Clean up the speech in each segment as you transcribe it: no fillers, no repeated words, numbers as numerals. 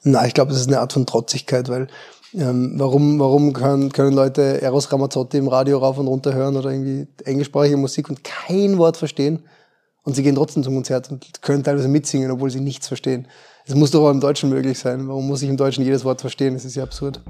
Na, ich glaube, das ist eine Art von Trotzigkeit, weil warum können Leute Eros Ramazzotti im Radio rauf und runter hören oder irgendwie englischsprachige Musik und kein Wort verstehen und sie gehen trotzdem zum Konzert und können teilweise mitsingen, obwohl sie nichts verstehen. Es muss doch auch im Deutschen möglich sein. Warum muss ich im Deutschen jedes Wort verstehen? Das ist ja absurd.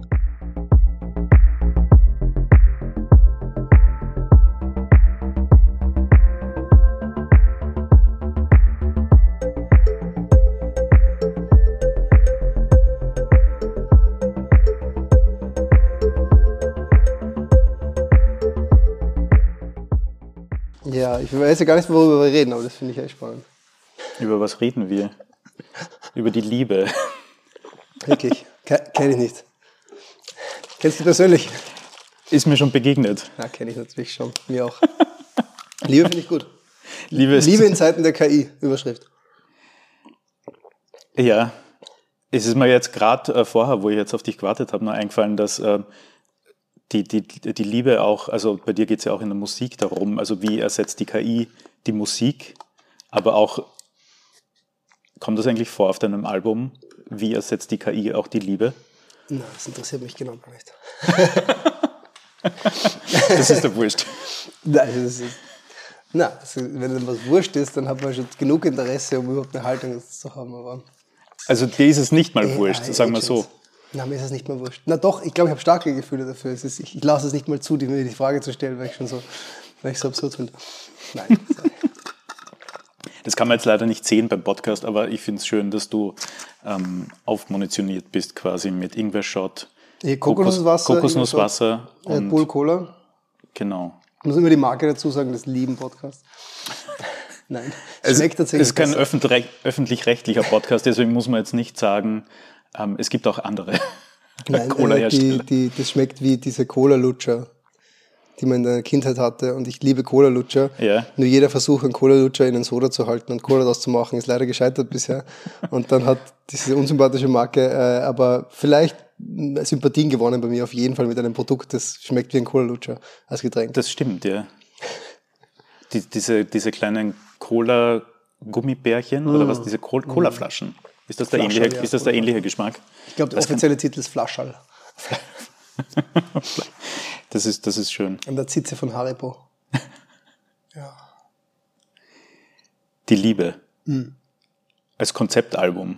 Ja, ich weiß ja gar nicht, worüber wir reden, aber das finde ich echt spannend. Über was reden wir? Über die Liebe. Wirklich? Kenne ich nicht. Kennst du persönlich? Ist mir schon begegnet. Ja, kenne ich natürlich schon. Mir auch. Liebe finde ich gut. Liebe in Zeiten der KI, Überschrift. Ja, es ist mir jetzt gerade vorher, wo ich jetzt auf dich gewartet habe, noch eingefallen, dass die Liebe auch, also bei dir geht es ja auch in der Musik darum, also wie ersetzt die KI die Musik, aber auch, kommt das eigentlich vor auf deinem Album, wie ersetzt die KI auch die Liebe? Na, das interessiert mich genau gar nicht. Das ist der Wurscht. Nein, wenn dann was wurscht ist, dann hat man schon genug Interesse, um überhaupt eine Haltung zu haben. Aber also dir ist es nicht mal wurscht, sagen wir so. Na, mir ist es nicht mal wurscht. Na doch, ich glaube, ich habe starke Gefühle dafür. Ich lasse es nicht mal zu, mir die Frage zu stellen, weil ich so absurd finde. Nein. Das kann man jetzt leider nicht sehen beim Podcast, aber ich finde es schön, dass du aufmunitioniert bist quasi mit Ingwer-Shot, Kokosnusswasser und Bull Cola. Genau. Ich muss immer die Marke dazu sagen, des lieben Podcasts. Nein, schmeckt tatsächlich. Es ist kein öffentlich-rechtlicher Podcast, deswegen muss man jetzt nicht sagen, es gibt auch andere Cola-Hersteller. Das schmeckt wie diese Cola-Lutscher, die man in der Kindheit hatte. Und ich liebe Cola-Lutscher. Ja. Nur jeder Versuch, einen Cola-Lutscher in einen Soda zu halten und Cola daraus zu machen, ist leider gescheitert bisher. Und dann hat diese unsympathische Marke aber vielleicht Sympathien gewonnen bei mir, auf jeden Fall mit einem Produkt, das schmeckt wie ein Cola-Lutscher als Getränk. Das stimmt, ja. Diese kleinen Cola-Gummibärchen oder was, diese Cola-Flaschen. Ist das der ähnliche Geschmack? Ich glaube, der offizielle Titel ist Flaschall. Das ist schön. An der Zitze von Haribo. Ja. Die Liebe. Als Konzeptalbum.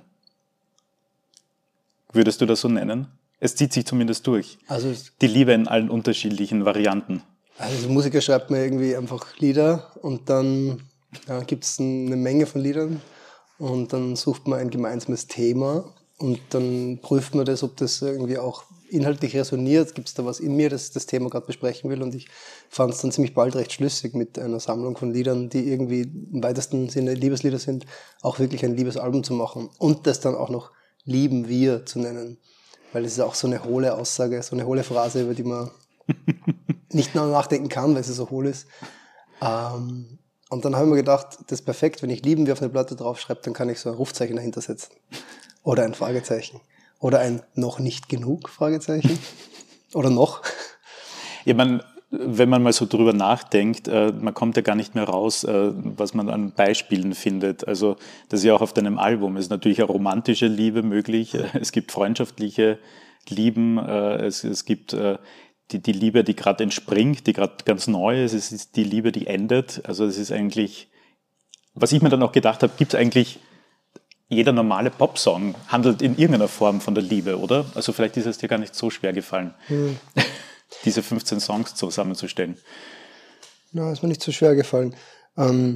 Würdest du das so nennen? Es zieht sich zumindest durch. Also die Liebe in allen unterschiedlichen Varianten. Also Musiker schreibt mir irgendwie einfach Lieder und dann gibt es eine Menge von Liedern und dann sucht man ein gemeinsames Thema und dann prüft man das, ob das irgendwie auch inhaltlich resoniert. Gibt es da was in mir, das das Thema gerade besprechen will? Und ich fand es dann ziemlich bald recht schlüssig mit einer Sammlung von Liedern, die irgendwie im weitesten Sinne Liebeslieder sind, auch wirklich ein Liebesalbum zu machen und das dann auch noch Lieben wir zu nennen. Weil es ist auch so eine hohle Aussage, so eine hohle Phrase, über die man nicht nachdenken kann, weil sie so hohl ist. Und dann habe ich mir gedacht, das ist perfekt, wenn ich Lieben wir auf eine Platte draufschreibe, dann kann ich so ein Rufzeichen dahinter setzen. Oder ein Fragezeichen. Oder ein noch nicht genug Fragezeichen. Oder noch. Ja, wenn man mal so drüber nachdenkt, man kommt ja gar nicht mehr raus, was man an Beispielen findet. Also das ist ja auch auf deinem Album. Es ist natürlich eine romantische Liebe möglich. Es gibt freundschaftliche Lieben. Es gibt die Liebe, die gerade entspringt, die gerade ganz neu ist. Es ist die Liebe, die endet. Also es ist eigentlich, was ich mir dann auch gedacht habe, gibt es eigentlich, jeder normale Popsong handelt in irgendeiner Form von der Liebe, oder? Also vielleicht ist es dir gar nicht so schwer gefallen, diese 15 Songs zusammenzustellen. Na, ist mir nicht so schwer gefallen. Du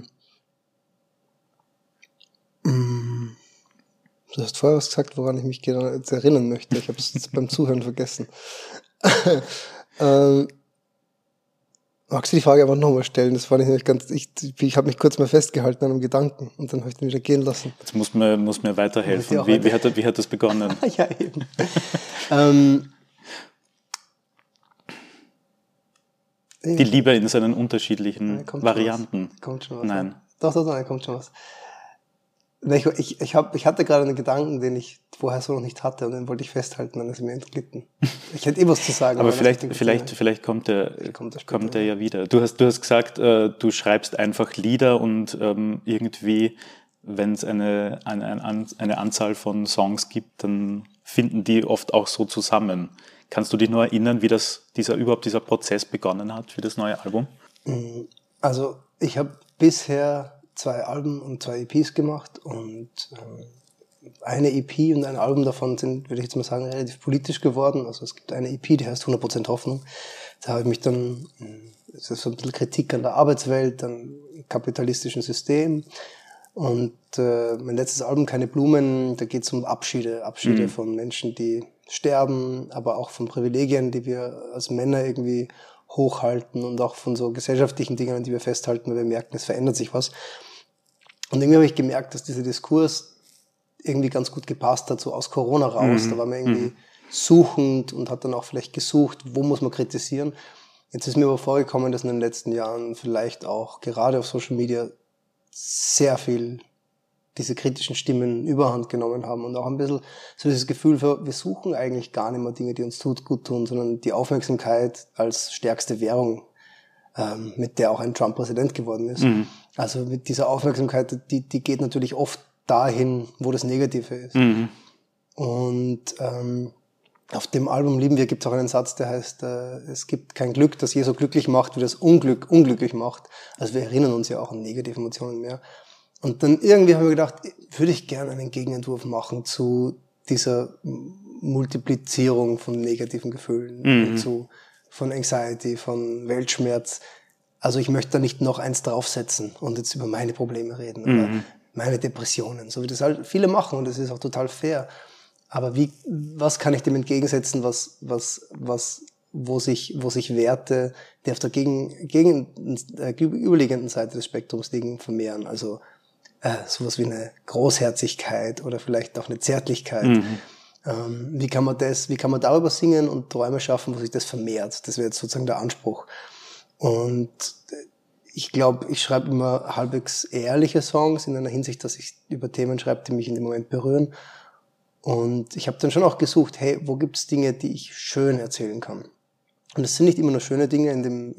hast vorher was gesagt, woran ich mich jetzt erinnern möchte. Ich habe es beim Zuhören vergessen. Magst du die Frage einfach nochmal stellen? Das fand ich nicht ganz. Ich habe mich kurz mal festgehalten an einem Gedanken und dann habe ich den wieder gehen lassen. Jetzt muss mir weiterhelfen. Wie hat das begonnen? Ja, eben. Die Liebe in seinen unterschiedlichen Varianten. Kommt schon was. Nein. Doch, kommt schon was. Ich hatte gerade einen Gedanken, den ich vorher so noch nicht hatte und den wollte ich festhalten, dann ist mir entglitten. Ich hätte was zu sagen. Aber vielleicht kommt er ja wieder. Du hast gesagt, du schreibst einfach Lieder und irgendwie wenn es eine Anzahl von Songs gibt, dann finden die oft auch so zusammen. Kannst du dich nur erinnern, wie dieser Prozess begonnen hat für das neue Album? Also ich habe bisher 2 Alben und 2 EPs gemacht und eine EP und ein Album davon sind, würde ich jetzt mal sagen, relativ politisch geworden. Also es gibt eine EP, die heißt 100% Hoffnung. Da habe ich mich dann, das ist so ein bisschen Kritik an der Arbeitswelt, am kapitalistischen System. Und mein letztes Album, Keine Blumen, da geht es um Abschiede von Menschen, die sterben, aber auch von Privilegien, die wir als Männer irgendwie hochhalten und auch von so gesellschaftlichen Dingen, an die wir festhalten, weil wir merken, es verändert sich was. Und irgendwie habe ich gemerkt, dass dieser Diskurs irgendwie ganz gut gepasst hat, so aus Corona raus. Da war man irgendwie suchend und hat dann auch vielleicht gesucht, wo muss man kritisieren. Jetzt ist mir aber vorgekommen, dass in den letzten Jahren vielleicht auch gerade auf Social Media sehr viel diese kritischen Stimmen Überhand genommen haben und auch ein bisschen so dieses Gefühl für, wir suchen eigentlich gar nicht mehr Dinge, die uns gut tun, sondern die Aufmerksamkeit als stärkste Währung, mit der auch ein Trump Präsident geworden ist. Also mit dieser Aufmerksamkeit, die geht natürlich oft dahin, wo das Negative ist. Und auf dem Album Lieben wir gibt es auch einen Satz, der heißt, es gibt kein Glück, das je so glücklich macht, wie das Unglück unglücklich macht. Also wir erinnern uns ja auch an negative Emotionen mehr. Und dann irgendwie haben wir gedacht, würde ich gerne einen Gegenentwurf machen zu dieser Multiplizierung von negativen Gefühlen, von Anxiety, von Weltschmerz. Also ich möchte da nicht noch eins draufsetzen und jetzt über meine Probleme reden oder meine Depressionen, so wie das halt viele machen und das ist auch total fair. Aber was kann ich dem entgegensetzen, wo sich Werte, die auf der gegenüberliegenden Seite des Spektrums liegen, vermehren? Also sowas wie eine Großherzigkeit oder vielleicht auch eine Zärtlichkeit. Wie kann man darüber singen und Träume schaffen, wo sich das vermehrt? Das wäre jetzt sozusagen der Anspruch. Und ich glaube, ich schreibe immer halbwegs ehrliche Songs in einer Hinsicht, dass ich über Themen schreibe, die mich in dem Moment berühren. Und ich habe dann schon auch gesucht, hey, wo gibt's Dinge, die ich schön erzählen kann? Und es sind nicht immer nur schöne Dinge.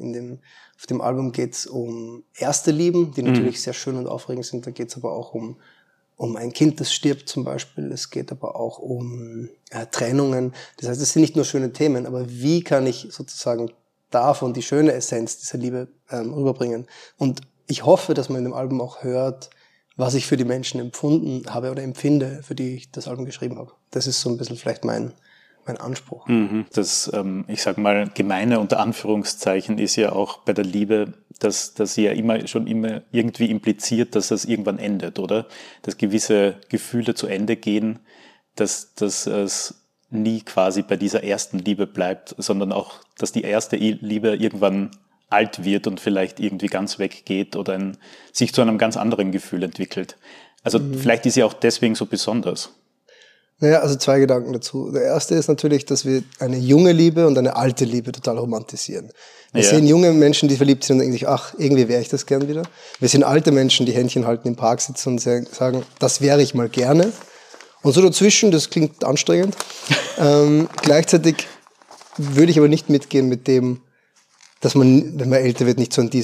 Auf dem Album geht's um erste Lieben, die natürlich sehr schön und aufregend sind. Da geht's aber auch um ein Kind, das stirbt zum Beispiel. Es geht aber auch um Trennungen. Das heißt, es sind nicht nur schöne Themen, aber wie kann ich sozusagen davon die schöne Essenz dieser Liebe rüberbringen? Und ich hoffe, dass man in dem Album auch hört, was ich für die Menschen empfunden habe oder empfinde, für die ich das Album geschrieben habe. Das ist so ein bisschen vielleicht mein Anspruch. Das, ich sag mal, Gemeine unter Anführungszeichen ist ja auch bei der Liebe, dass sie ja immer irgendwie impliziert, dass das irgendwann endet, oder? Dass gewisse Gefühle zu Ende gehen, dass es nie quasi bei dieser ersten Liebe bleibt, sondern auch, dass die erste Liebe irgendwann alt wird und vielleicht irgendwie ganz weggeht oder sich zu einem ganz anderen Gefühl entwickelt. Also vielleicht ist sie auch deswegen so besonders. Naja, also 2 Gedanken dazu. Der erste ist natürlich, dass wir eine junge Liebe und eine alte Liebe total romantisieren. Wir sehen junge Menschen, die verliebt sind und denken sich, ach, irgendwie wäre ich das gern wieder. Wir sehen alte Menschen, die Händchen halten im Park sitzen und sagen, das wäre ich mal gerne. Und so dazwischen, das klingt anstrengend. Gleichzeitig würde ich aber nicht mitgehen mit dem, dass man, wenn man älter wird, nicht so an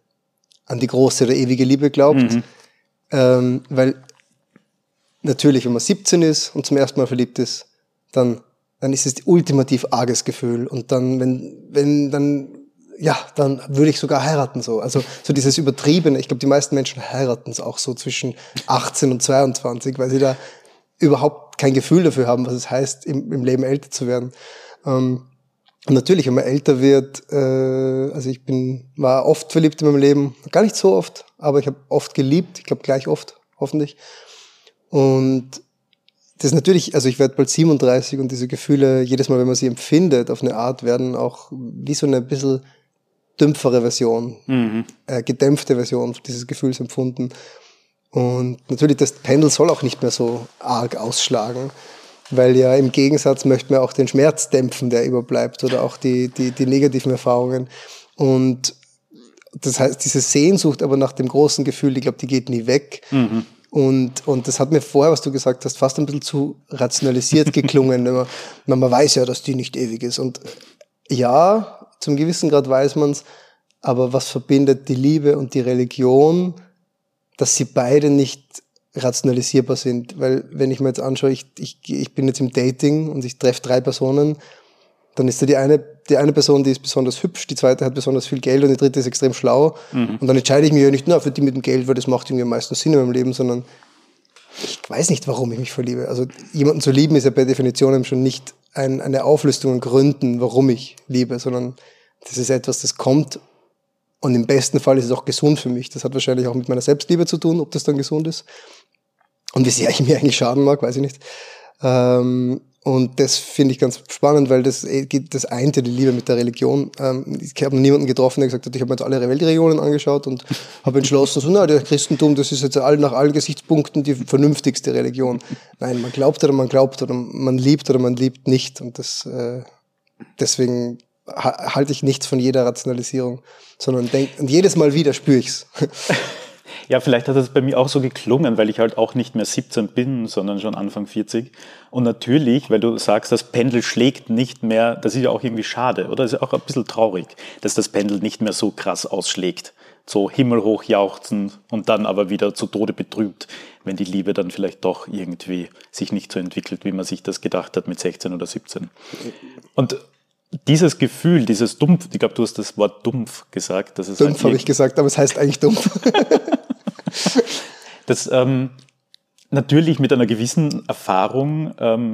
die große oder ewige Liebe glaubt. Weil natürlich, wenn man 17 ist und zum ersten Mal verliebt ist, dann ist es ultimativ arges Gefühl. Und dann, dann würde ich sogar heiraten, so. Also, so dieses Übertriebene. Ich glaube, die meisten Menschen heiraten es auch so zwischen 18 und 22, weil sie da überhaupt kein Gefühl dafür haben, was es heißt, im Leben älter zu werden. Und natürlich, wenn man älter wird, also war oft verliebt in meinem Leben, gar nicht so oft, aber ich habe oft geliebt, ich glaube gleich oft, hoffentlich. Und das ist natürlich, also ich werde bald 37 und diese Gefühle, jedes Mal, wenn man sie empfindet, auf eine Art, werden auch wie so eine bisschen dümpfere Version, gedämpfte Version dieses Gefühls empfunden. Und natürlich, das Pendel soll auch nicht mehr so arg ausschlagen, weil ja im Gegensatz möchte man auch den Schmerz dämpfen, der überbleibt, oder auch die negativen Erfahrungen. Und das heißt, diese Sehnsucht aber nach dem großen Gefühl, ich glaube, die geht nie weg. Und das hat mir vorher, was du gesagt hast, fast ein bisschen zu rationalisiert geklungen. Man weiß ja, dass die nicht ewig ist. Und ja, zum gewissen Grad weiß man's, aber was verbindet die Liebe und die Religion, dass sie beide nicht rationalisierbar sind, weil wenn ich mir jetzt anschaue, ich bin jetzt im Dating und ich treffe 3 Personen, dann ist da die eine Person, die ist besonders hübsch, die zweite hat besonders viel Geld und die dritte ist extrem schlau. Und dann entscheide ich mich ja nicht nur für die mit dem Geld, weil das macht irgendwie am meisten Sinn in meinem Leben, sondern ich weiß nicht, warum ich mich verliebe. Also jemanden zu lieben ist ja per Definition schon nicht eine Auflistung an Gründen, warum ich liebe, sondern das ist etwas, das kommt und im besten Fall ist es auch gesund für mich. Das hat wahrscheinlich auch mit meiner Selbstliebe zu tun, ob das dann gesund ist. Und wie sehr ich mir eigentlich schaden mag, weiß ich nicht. Und das finde ich ganz spannend, weil das eint ja die Liebe mit der Religion. Ich habe niemanden getroffen, der gesagt hat, ich habe mir jetzt alle Weltreligionen angeschaut und habe entschlossen, so, der Christentum, das ist jetzt nach allen Gesichtspunkten die vernünftigste Religion. Nein, man glaubt oder man liebt nicht. Und deswegen halte ich nichts von jeder Rationalisierung, sondern und jedes Mal wieder spüre ich's. Ja, vielleicht hat das bei mir auch so geklungen, weil ich halt auch nicht mehr 17 bin, sondern schon Anfang 40. Und natürlich, weil du sagst, das Pendel schlägt nicht mehr, das ist ja auch irgendwie schade, oder? Das ist auch ein bisschen traurig, dass das Pendel nicht mehr so krass ausschlägt. So himmelhoch jauchzend und dann aber wieder zu Tode betrübt, wenn die Liebe dann vielleicht doch irgendwie sich nicht so entwickelt, wie man sich das gedacht hat mit 16 oder 17. Und dieses Gefühl, dieses Dumpf, ich glaube, du hast das Wort dumpf gesagt. Dumpf halt habe ich gesagt, aber es heißt eigentlich dumpf. Das natürlich mit einer gewissen Erfahrung,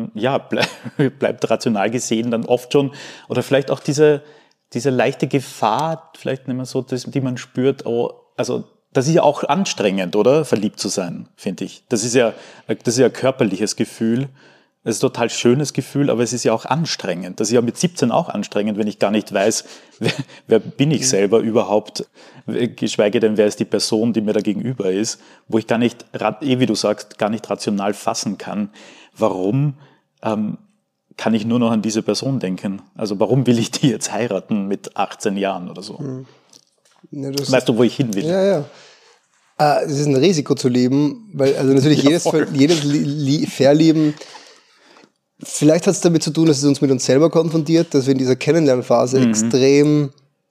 bleibt rational gesehen dann oft schon, oder vielleicht auch diese leichte Gefahr, vielleicht nicht mehr so, die man spürt, also das ist ja auch anstrengend, oder? Verliebt zu sein, finde ich. Das ist ja ein körperliches Gefühl. Es ist ein total schönes Gefühl, aber es ist ja auch anstrengend. Das ist ja mit 17 auch anstrengend, wenn ich gar nicht weiß, wer bin ich selber überhaupt, geschweige denn, wer ist die Person, die mir da gegenüber ist, wo ich gar nicht, wie du sagst, gar nicht rational fassen kann. Warum kann ich nur noch an diese Person denken? Also warum will ich die jetzt heiraten mit 18 Jahren oder so? Ja, weißt du, wo ich hin will? Ja. Es ist ein Risiko zu leben, weil also natürlich jedes Verlieben. Vielleicht hat es damit zu tun, dass es uns mit uns selber konfrontiert, dass wir in dieser Kennenlernphase extrem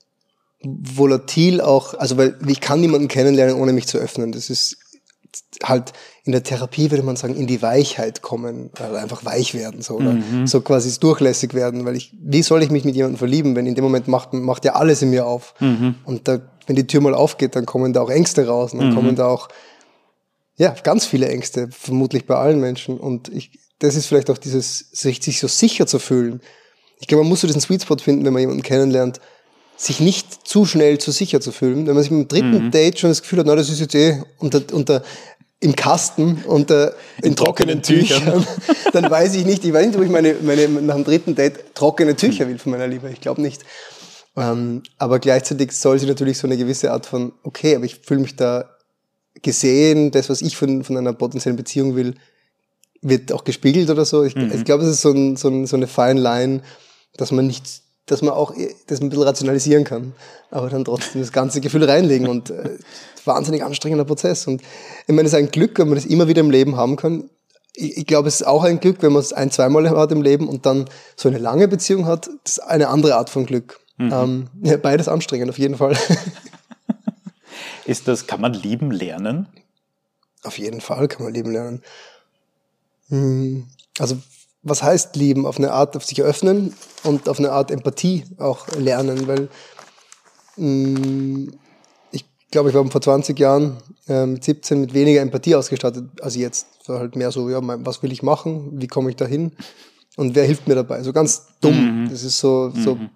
volatil auch, also weil ich kann niemanden kennenlernen, ohne mich zu öffnen. Das ist halt in der Therapie, würde man sagen, in die Weichheit kommen, also einfach weich werden, so, oder so quasi durchlässig werden, weil wie soll ich mich mit jemandem verlieben, wenn in dem Moment macht ja alles in mir auf. Und wenn die Tür mal aufgeht, dann kommen da auch Ängste raus, und dann kommen da auch, ganz viele Ängste, vermutlich bei allen Menschen, und das ist vielleicht auch dieses, sich so sicher zu fühlen. Ich glaube, man muss so diesen Sweet Spot finden, wenn man jemanden kennenlernt, sich nicht zu schnell zu sicher zu fühlen. Wenn man sich mit dem dritten Date schon das Gefühl hat, das ist jetzt im Kasten, in trockenen Tüchern, dann weiß ich nicht, ob ich meine nach dem dritten Date trockene Tücher will von meiner Liebe. Ich glaube nicht. Aber gleichzeitig soll sie natürlich so eine gewisse Art von, okay, aber ich fühle mich da gesehen, das, was ich von einer potenziellen Beziehung will, wird auch gespiegelt oder so. Ich glaube, es ist so eine fine line, dass man auch das ein bisschen rationalisieren kann, aber dann trotzdem das ganze Gefühl reinlegen, und wahnsinnig anstrengender Prozess. Und ich meine, es ist ein Glück, wenn man das immer wieder im Leben haben kann. Ich glaube, es ist auch ein Glück, wenn man es zweimal hat im Leben und dann so eine lange Beziehung hat. Das ist eine andere Art von Glück. Beides anstrengend, auf jeden Fall. Kann man lieben lernen? Auf jeden Fall kann man lieben lernen. Also, was heißt lieben? Auf eine Art auf sich öffnen und auf eine Art Empathie auch lernen, weil ich glaube, ich war vor 20 Jahren mit 17 mit weniger Empathie ausgestattet als jetzt. War halt mehr so, was will ich machen? Wie komme ich da hin? Und wer hilft mir dabei? So ganz dumm. Das ist so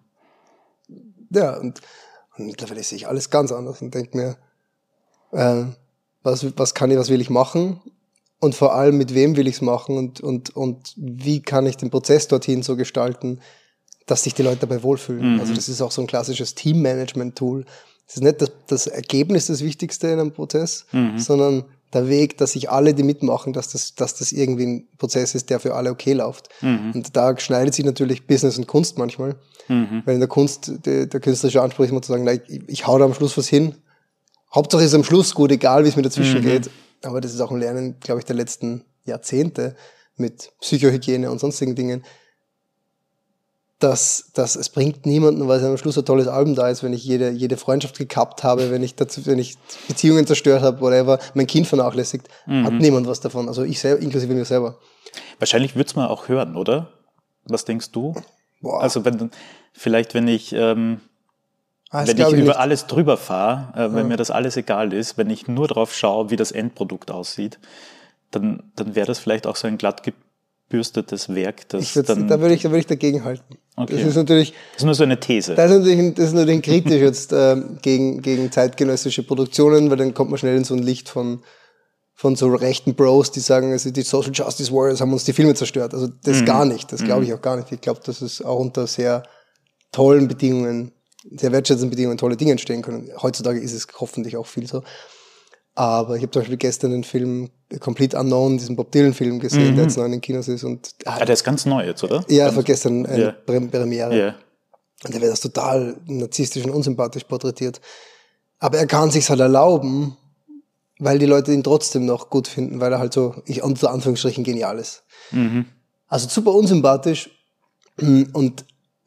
und mittlerweile sehe ich alles ganz anders und denke mir, was will ich machen? Und vor allem, mit wem will ich es machen und wie kann ich den Prozess dorthin so gestalten, dass sich die Leute dabei wohlfühlen. Also das ist auch so ein klassisches Team-Management-Tool. Es ist nicht das Ergebnis das Wichtigste in einem Prozess, sondern der Weg, dass sich alle, die mitmachen, dass das irgendwie ein Prozess ist, der für alle okay läuft. Und da schneidet sich natürlich Business und Kunst manchmal. Weil in der Kunst, der künstlerische Anspruch ist immer zu sagen, ich hau da am Schluss was hin. Hauptsache ist am Schluss gut, egal wie es mir dazwischen geht. Aber das ist auch ein Lernen, glaube ich, der letzten Jahrzehnte mit Psychohygiene und sonstigen Dingen. dass es bringt niemanden, weil es am Schluss ein tolles Album da ist, wenn ich jede Freundschaft gekappt habe, wenn ich Beziehungen zerstört habe, whatever, mein Kind vernachlässigt, hat niemand was davon. Also ich selber, inklusive mir selber. Wahrscheinlich würde es man auch hören, oder? Was denkst du? Boah. Also wenn ich über nicht. alles drüber fahre, wenn mir das alles egal ist, wenn ich nur drauf schaue, wie das Endprodukt aussieht, dann wäre das vielleicht auch so ein glatt gebürstetes Werk. Da würde ich dagegen halten. Okay. Das ist nur so eine These. Das ist natürlich kritisch jetzt gegen zeitgenössische Produktionen, weil dann kommt man schnell in so ein Licht von so rechten Bros, die sagen, also die Social Justice Warriors haben uns die Filme zerstört. Also das gar nicht, das glaube ich auch gar nicht. Ich glaube, dass es auch unter sehr tollen Bedingungen, sehr wertschätzenden Bedingungen tolle Dinge entstehen können. Heutzutage ist es hoffentlich auch viel so. Aber ich habe zum Beispiel gestern den Film Complete Unknown, diesen Bob Dylan-Film gesehen, der jetzt neu in den Kinos ist. Der ist ganz neu jetzt, oder? Ja, war gestern eine Premiere. Yeah. Und der wird das total narzisstisch und unsympathisch porträtiert. Aber er kann sich's halt erlauben, weil die Leute ihn trotzdem noch gut finden, weil er halt so, unter Anführungsstrichen, genial ist. Also super unsympathisch und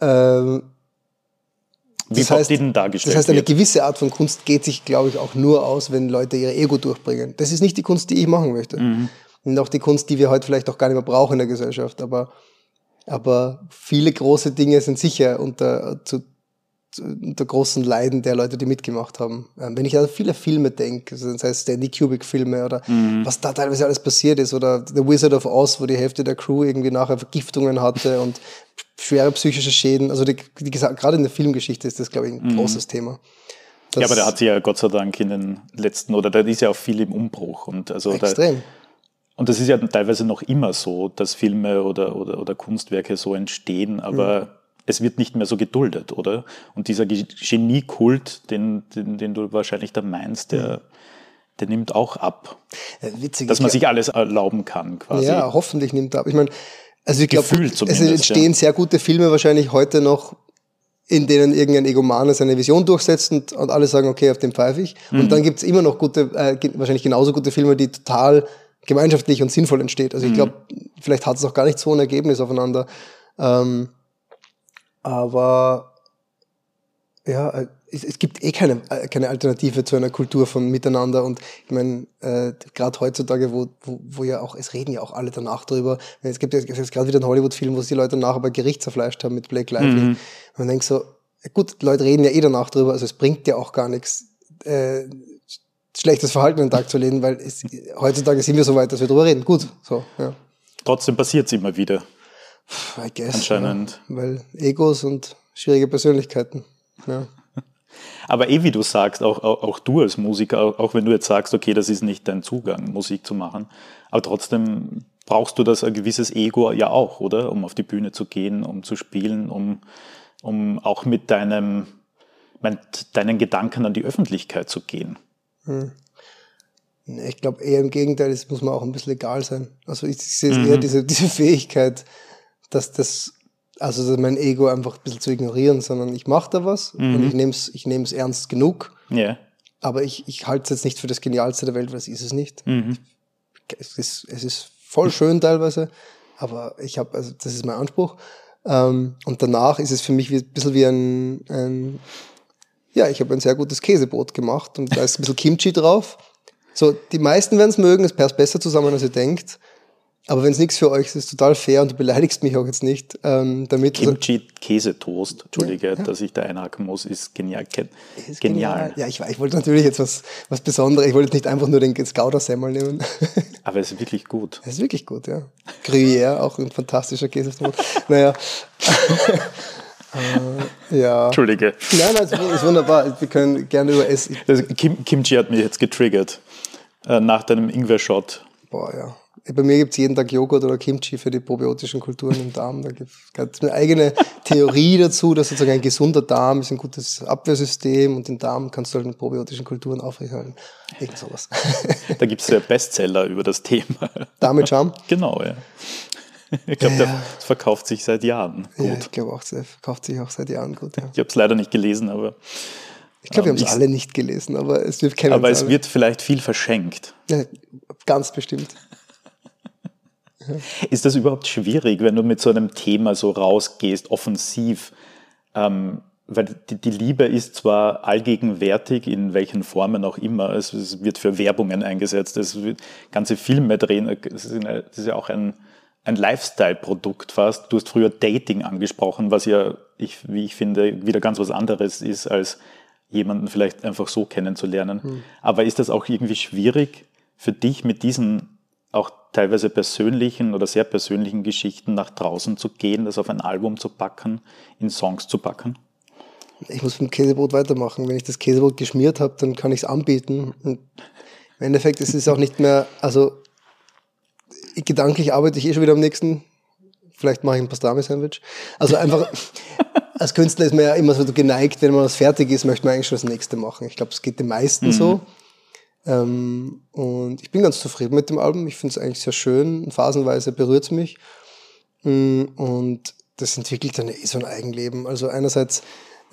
wie Bob Dylan dargestellt Das heißt, eine wird. gewisse Art von Kunst geht sich, glaube ich, auch nur aus, wenn Leute ihr Ego durchbringen. Das ist nicht die Kunst, die ich machen möchte. Und auch die Kunst, die wir heute vielleicht auch gar nicht mehr brauchen in der Gesellschaft. Aber viele große Dinge sind sicher unter großen Leiden der Leute, die mitgemacht haben. Wenn ich an viele Filme denke, also das heißt Stanley Kubrick-Filme oder was da teilweise alles passiert ist, oder The Wizard of Oz, wo die Hälfte der Crew irgendwie nachher Vergiftungen hatte und schwere psychische Schäden. Also gerade in der Filmgeschichte ist das, glaube ich, ein großes Thema. Ja, aber der hat sich ja Gott sei Dank in den letzten, oder da ist ja auch viel im Umbruch. Und also extrem. Und das ist ja teilweise noch immer so, dass Filme oder Kunstwerke so entstehen, aber es wird nicht mehr so geduldet, oder? Und dieser Geniekult, den du wahrscheinlich da meinst, der nimmt auch ab. Witzig. Dass man sich alles erlauben kann, quasi. Ja, hoffentlich nimmt er ab. Ich meine, also ich glaube, es entstehen ja. sehr gute Filme wahrscheinlich heute noch, in denen irgendein Egomaner seine Vision durchsetzt und alle sagen, okay, auf den pfeife ich. Und dann gibt's immer noch wahrscheinlich genauso gute Filme, die total gemeinschaftlich und sinnvoll entsteht. Also ich glaube, vielleicht hat es auch gar nicht so ein Ergebnis aufeinander. Aber ja, es gibt keine Alternative zu einer Kultur von Miteinander. Und ich meine, gerade heutzutage, wo ja auch, es reden ja auch alle danach drüber. Es gibt jetzt gerade wieder einen Hollywood-Film, wo sich die Leute nachher bei Gericht zerfleischt haben mit Blake Lively. Und man denkt so, gut, die Leute reden ja danach drüber, also es bringt ja auch gar nichts, schlechtes Verhalten an den Tag zu legen, weil heutzutage sind wir so weit, dass wir drüber reden. Gut, so, ja. Trotzdem passiert es immer wieder. I guess, anscheinend. Ja, weil Egos und schwierige Persönlichkeiten, ja. Aber wie du sagst, auch du als Musiker, auch wenn du jetzt sagst, okay, das ist nicht dein Zugang, Musik zu machen, aber trotzdem brauchst du ein gewisses Ego ja auch, oder? Um auf die Bühne zu gehen, um zu spielen, um auch mit deinen Gedanken an die Öffentlichkeit zu gehen. Ich glaube eher im Gegenteil, es muss man auch ein bisschen egal sein. Also ich sehe es eher diese Fähigkeit, dass mein Ego einfach ein bisschen zu ignorieren, sondern ich mache da was und ich nehm's ernst genug. Yeah. Aber ich halte es jetzt nicht für das Genialste der Welt, weil es ist es nicht. Es ist voll schön teilweise, aber das ist mein Anspruch. Und danach ist es für mich ein bisschen wie ich habe ein sehr gutes Käsebrot gemacht und da ist ein bisschen Kimchi drauf. So, die meisten werden es mögen, es passt besser zusammen, als ihr denkt. Aber wenn es nichts für euch ist, ist es total fair und du beleidigst mich auch jetzt nicht. Damit Kimchi-Käsetoast, Entschuldige, dass ich da einhaken muss, ist genial. Genial. Ja, ich wollte natürlich jetzt was Besonderes. Ich wollte nicht einfach nur den Gouda-Semmel nehmen. Aber es ist wirklich gut. Es ist wirklich gut, ja. Gruyère, auch ein fantastischer Käsetoast. Naja. Ja. Entschuldige. Nein, es ist wunderbar. Wir können gerne über Essen. Kimchi hat mich jetzt getriggert. Nach deinem Ingwer-Shot. Boah, ja. Bei mir gibt es jeden Tag Joghurt oder Kimchi für die probiotischen Kulturen im Darm. Da gibt es eine eigene Theorie dazu, dass sozusagen ein gesunder Darm ist ein gutes Abwehrsystem und den Darm kannst du halt mit probiotischen Kulturen aufrechterhalten. Irgend sowas. Da gibt es ja Bestseller über das Thema. Darm mit Charme? Genau, ja. Ich glaube, das verkauft sich seit Jahren gut. Ja, ich glaube auch, das verkauft sich auch seit Jahren gut. Ja. Ich habe es leider nicht gelesen, aber... Ich glaube, wir haben es alle nicht gelesen, aber es wird kennen. Aber es wird vielleicht viel verschenkt. Ja, ganz bestimmt. Ist das überhaupt schwierig, wenn du mit so einem Thema so rausgehst, offensiv? Weil die Liebe ist zwar allgegenwärtig, in welchen Formen auch immer. Es wird für Werbungen eingesetzt, es wird ganze Filme drehen. Das ist ja auch ein Lifestyle-Produkt fast. Du hast früher Dating angesprochen, was ja, wie ich finde, wieder ganz was anderes ist, als jemanden vielleicht einfach so kennenzulernen. Aber ist das auch irgendwie schwierig für dich, mit diesen auch teilweise persönlichen oder sehr persönlichen Geschichten nach draußen zu gehen, das auf ein Album zu packen, in Songs zu packen? Ich muss mit dem Käsebrot weitermachen. Wenn ich das Käsebrot geschmiert habe, dann kann ich es anbieten. Und im Endeffekt ist es auch nicht mehr, also gedanklich arbeite ich schon wieder am nächsten. Vielleicht mache ich ein Pastrami-Sandwich. Also einfach, als Künstler ist man ja immer so geneigt, wenn man was fertig ist, möchte man eigentlich schon das nächste machen. Ich glaube, es geht den meisten so. Und ich bin ganz zufrieden mit dem Album. Ich finde es eigentlich sehr schön. Phasenweise berührt es mich. Und das entwickelt dann so ein Eigenleben. Also einerseits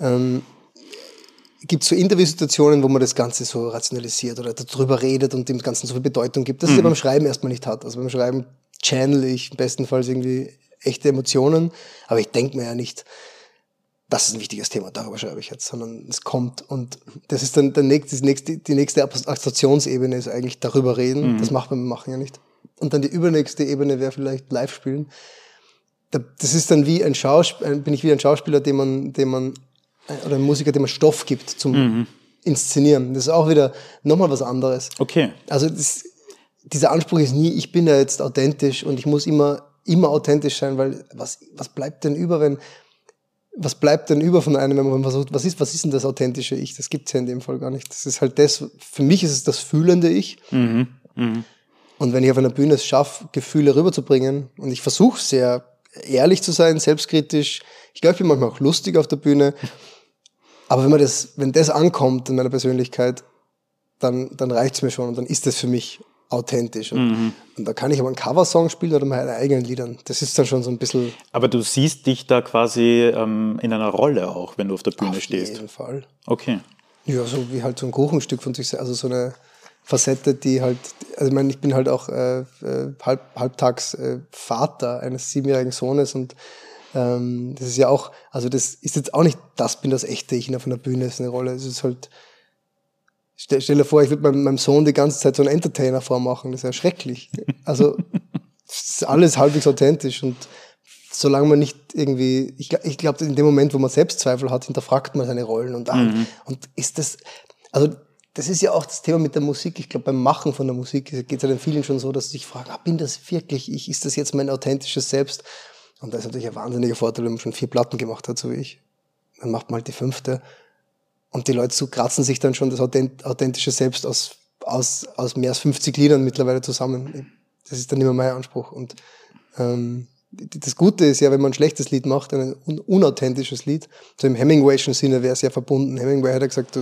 gibt es so Interviewsituationen, wo man das Ganze so rationalisiert oder darüber redet und dem Ganzen so viel Bedeutung gibt, dass es ja beim Schreiben erstmal nicht hat. Also beim Schreiben channel ich bestenfalls irgendwie echte Emotionen, aber ich denke mir ja nicht, das ist ein wichtiges Thema, darüber schreibe ich jetzt, sondern es kommt und das ist dann die nächste Abstraktionsebene ist eigentlich darüber reden, das machen ja nicht. Und dann die übernächste Ebene wäre vielleicht live spielen. Das ist dann wie bin ich wie ein Schauspieler, dem man oder ein Musiker, dem man Stoff gibt zum Inszenieren. Das ist auch wieder nochmal was anderes. Okay. Also dieser Anspruch ist nie, ich bin ja jetzt authentisch und ich muss immer authentisch sein, weil was bleibt denn über, von einem, wenn man versucht, was ist denn das authentische Ich? Das gibt's ja in dem Fall gar nicht. Das ist halt für mich ist es das fühlende Ich. Und wenn ich auf einer Bühne es schaffe, Gefühle rüberzubringen und ich versuche sehr ehrlich zu sein, selbstkritisch, ich glaube, ich bin manchmal auch lustig auf der Bühne, aber wenn das ankommt in meiner Persönlichkeit, dann reicht's mir schon und dann ist das für mich authentisch. Und da kann ich aber einen Coversong spielen oder meine eigenen Liedern. Das ist dann schon so ein bisschen... Aber du siehst dich da quasi in einer Rolle auch, wenn du auf der Bühne stehst. Auf jeden Fall. Okay. Ja, so wie halt so ein Kuchenstück von sich, also so eine Facette, die halt... Also ich meine, ich bin halt auch halbtags Vater eines 7-jährigen Sohnes und das ist ja auch... Also das ist jetzt auch nicht das echte Ich auf einer Bühne, ist eine Rolle. Es ist halt... Stell dir vor, ich würde meinem Sohn die ganze Zeit so einen Entertainer vormachen. Das ist ja schrecklich. Also, es ist alles halbwegs authentisch. Und solange man nicht irgendwie, ich glaube, in dem Moment, wo man Selbstzweifel hat, hinterfragt man seine Rollen. Und ist das, also, das ist ja auch das Thema mit der Musik. Ich glaube, beim Machen von der Musik geht es ja den vielen schon so, dass sie sich fragen, bin das wirklich ich? Ist das jetzt mein authentisches Selbst? Und da ist natürlich ein wahnsinniger Vorteil, wenn man schon 4 Platten gemacht hat, so wie ich. Dann macht man halt die 5. Und die Leute kratzen sich dann schon das authentische Selbst aus mehr als 50 Liedern mittlerweile zusammen. Das ist dann immer mein Anspruch. Und das Gute ist ja, wenn man ein schlechtes Lied macht, ein unauthentisches Lied, so im Hemingway'schen Sinne wäre es ja verbunden. Hemingway hat ja gesagt,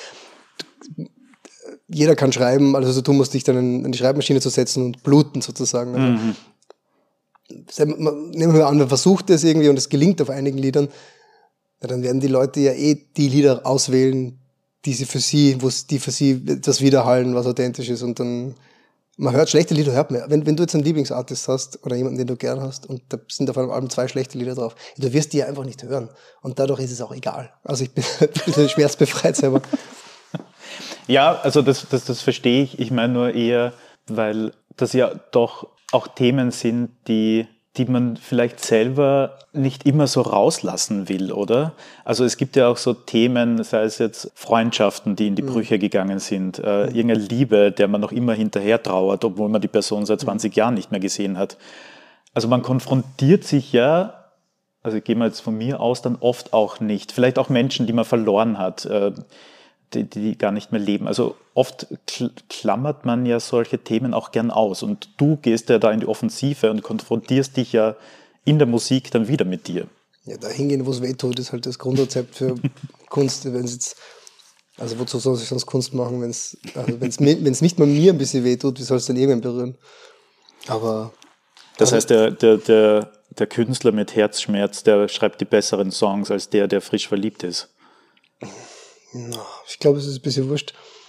jeder kann schreiben, also du musst dich dann an die Schreibmaschine zu setzen und bluten sozusagen. Also, nehmen wir an, man versucht das irgendwie und es gelingt auf einigen Liedern, ja, dann werden die Leute ja die Lieder auswählen, die für sie das widerhallen, was authentisch ist. Und dann, man hört schlechte Lieder, hört man. Wenn du jetzt einen Lieblingsartist hast oder jemanden, den du gern hast und da sind auf einem Album 2 schlechte Lieder drauf, du wirst die ja einfach nicht hören. Und dadurch ist es auch egal. Also ich bin ein bisschen schmerzbefreit selber. Ja, also das verstehe ich. Ich meine nur eher, weil das ja doch auch Themen sind, die man vielleicht selber nicht immer so rauslassen will, oder? Also es gibt ja auch so Themen, sei es jetzt Freundschaften, die in die Brüche gegangen sind, irgendeine Liebe, der man noch immer hinterher trauert, obwohl man die Person seit 20 Jahren nicht mehr gesehen hat. Also man konfrontiert sich ja, also ich gehe mal jetzt von mir aus, dann oft auch nicht. Vielleicht auch Menschen, die man verloren hat, die gar nicht mehr leben. Also oft klammert man ja solche Themen auch gern aus und du gehst ja da in die Offensive und konfrontierst dich ja in der Musik dann wieder mit dir. Ja, da hingehen, wo es weh tut, ist halt das Grundrezept für Kunst. Also wozu soll ich sonst Kunst machen, wenn es nicht mal mir ein bisschen weh tut, wie soll es denn irgendwann berühren? Aber das heißt, der Künstler mit Herzschmerz, der schreibt die besseren Songs als der frisch verliebt ist. Ich glaube, es ist ein bisschen wurscht.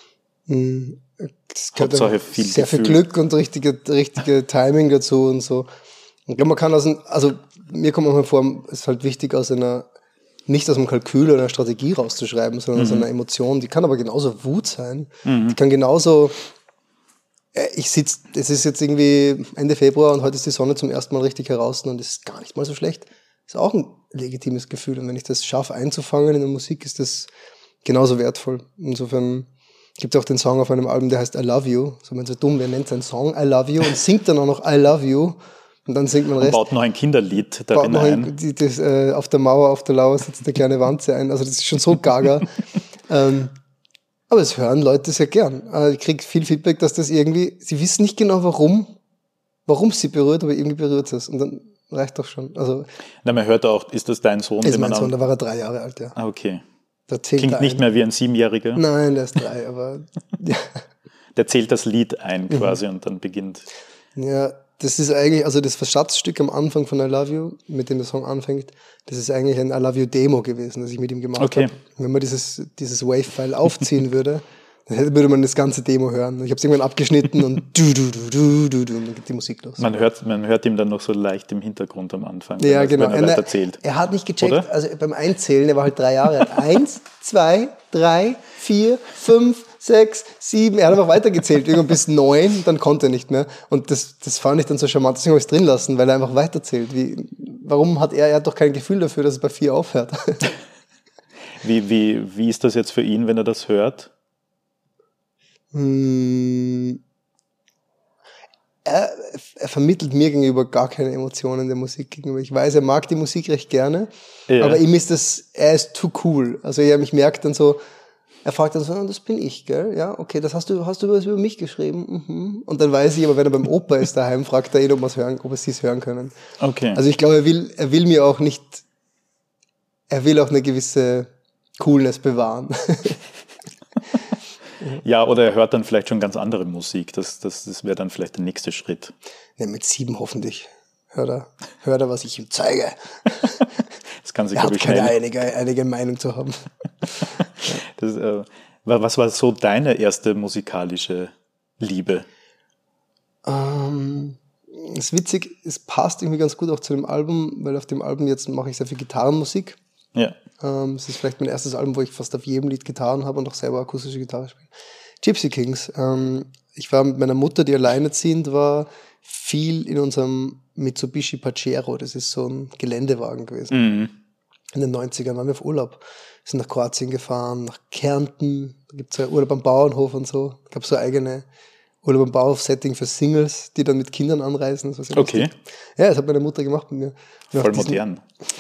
Es gehört Hauptsache viel sehr viel Gefühl. Glück und richtige Timing dazu und so. Ich glaube, man kann mir kommt manchmal vor, es ist halt wichtig, nicht aus einem Kalkül oder einer Strategie rauszuschreiben, sondern aus einer Emotion. Die kann aber genauso Wut sein. Die kann genauso, es ist jetzt irgendwie Ende Februar und heute ist die Sonne zum ersten Mal richtig heraus und es ist gar nicht mal so schlecht. Ist auch ein legitimes Gefühl. Und wenn ich das schaffe einzufangen in der Musik, ist das genauso wertvoll. Insofern gibt es auch den Song auf einem Album, der heißt I Love You. So, man so dumm, wer nennt seinen Song I Love You und singt dann auch noch I Love You. Und dann singt man Und baut noch ein Kinderlied darin ein. Auf der Mauer, auf der Lauer sitzt eine kleine Wanze ein. Also das ist schon so gaga. Aber es hören Leute sehr gern. Ich kriege viel Feedback, dass das irgendwie, sie wissen nicht genau warum es sie berührt, aber irgendwie berührt es. Und dann reicht doch schon. Also, Na, man hört auch, ist das dein Sohn? ist mein Sohn, da war er 3 Jahre alt, ja. Ah, okay. Da zählt Klingt nicht mehr wie ein 7-Jähriger. Nein, der ist 3, aber ja. Der zählt das Lied ein quasi und dann beginnt. Ja, das ist eigentlich, also das Versatzstück am Anfang von I Love You, mit dem der Song anfängt, das ist eigentlich ein I Love You Demo gewesen, das ich mit ihm gemacht habe. Wenn man dieses Wave-File aufziehen würde, dann würde man das ganze Demo hören. Ich habe es irgendwann abgeschnitten und und dann geht die Musik los. Man hört ihm dann noch so leicht im Hintergrund am Anfang, ja, genau. wenn er weiterzählt. Er hat nicht gecheckt, oder? Also beim Einzählen, er war halt 3 Jahre alt. 1, 2, 3, 4, 5, 6, 7, er hat einfach weitergezählt, irgendwann bis 9, dann konnte er nicht mehr. Und das fand ich dann so charmant, deswegen habe ich es drin lassen, weil er einfach weiterzählt. Warum hat er hat doch kein Gefühl dafür, dass es bei 4 aufhört. Wie ist das jetzt für ihn, wenn er das hört? Er vermittelt mir gegenüber gar keine Emotionen der Musik gegenüber. Ich weiß, er mag die Musik recht gerne, aber ihm ist er ist too cool. Also ich merke dann so, er fragt dann so, das bin ich, gell? Ja, okay, das hast du was über mich geschrieben? Mhm. Und dann weiß ich, aber wenn er beim Opa ist daheim, fragt er ihn, ob sie es hören können. Okay. Also ich glaube, er will mir auch nicht, er will auch eine gewisse Coolness bewahren. Ja, oder er hört dann vielleicht schon ganz andere Musik. Das wäre dann vielleicht der nächste Schritt. Ja, mit 7 hoffentlich. Hört er, was ich ihm zeige. Das kann sich, glaube ich, schnell. Einige Meinung zu haben. Was war so deine erste musikalische Liebe? Ist witzig, es passt irgendwie ganz gut auch zu dem Album, weil auf dem Album jetzt mache ich sehr viel Gitarrenmusik. Ja. Es ist vielleicht mein erstes Album, wo ich fast auf jedem Lied Gitarren habe und auch selber akustische Gitarre spiele. Gypsy Kings. Ich war mit meiner Mutter, die alleinerziehend war, viel in unserem Mitsubishi Pajero. Das ist so ein Geländewagen gewesen. Mhm. In den 90ern waren wir auf Urlaub. Wir sind nach Kroatien gefahren, nach Kärnten. Da gibt es ja Urlaub am Bauernhof und so. Es gab so eigene Urlaub am Bauernhof-Setting für Singles, die dann mit Kindern anreisen. Das war sehr lustig. Ja, das hat meine Mutter gemacht mit mir. Voll modern.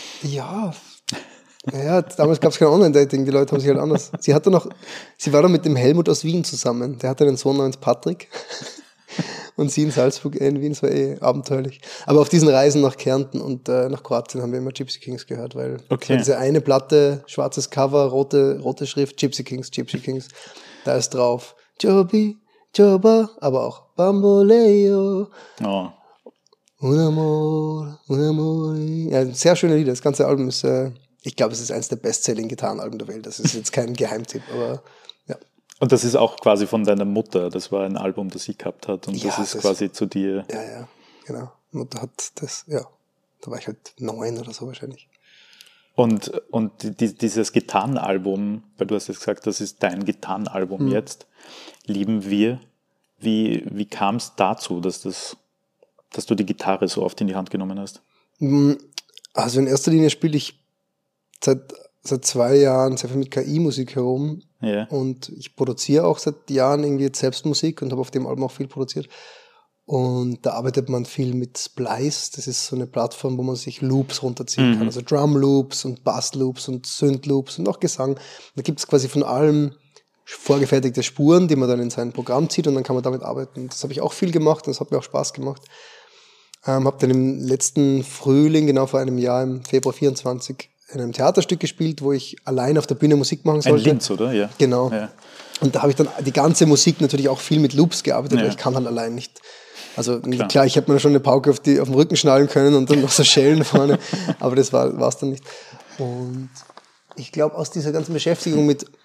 Ja, damals gab es kein Online-Dating, die Leute haben sich halt anders. Sie war dann mit dem Helmut aus Wien zusammen. Der hatte einen Sohn namens Patrick. Und sie in Salzburg, in Wien, das war abenteuerlich. Aber auf diesen Reisen nach Kärnten und nach Kroatien haben wir immer Gypsy Kings gehört, weil diese eine Platte, schwarzes Cover, rote Schrift, Gypsy Kings, da ist drauf Joby, Joba, aber auch Bamboleo. Oh. Un amor. Ja, sehr schöne Lieder. Das ganze Album ist, ich glaube, es ist eines der Bestselling-Gitarrenalben der Welt. Das ist jetzt kein Geheimtipp, aber ja. Und das ist auch quasi von deiner Mutter. Das war ein Album, das sie gehabt hat. Und das ist quasi zu dir. Ja, genau. Mutter hat das, ja. Da war ich halt 9 oder so wahrscheinlich. Und dieses Gitarrenalbum, weil du hast jetzt gesagt, das ist dein Gitarrenalbum jetzt, Lieben wir. Wie kam es dazu, dass du die Gitarre so oft in die Hand genommen hast? Also in erster Linie spiele ich seit 2 Jahren sehr viel mit KI-Musik herum. Ja. Und ich produziere auch seit Jahren irgendwie jetzt selbst Musik und habe auf dem Album auch viel produziert. Und da arbeitet man viel mit Splice. Das ist so eine Plattform, wo man sich Loops runterziehen kann. Also Drum-Loops und Bass-Loops und Synth-Loops und auch Gesang. Da gibt es quasi von allem vorgefertigte Spuren, die man dann in sein Programm zieht und dann kann man damit arbeiten. Das habe ich auch viel gemacht und das hat mir auch Spaß gemacht. Habe dann im letzten Frühling, genau vor einem Jahr, im Februar 24, in einem Theaterstück gespielt, wo ich allein auf der Bühne Musik machen sollte. Ein Linz, oder? Ja. Genau. Ja. Und da habe ich dann die ganze Musik natürlich auch viel mit Loops gearbeitet, weil ich kann halt allein nicht. Also klar ich hätte mir schon eine Pauke auf den Rücken schnallen können und dann noch so Schellen vorne, aber das war es dann nicht. Und ich glaube, aus dieser ganzen Beschäftigung mit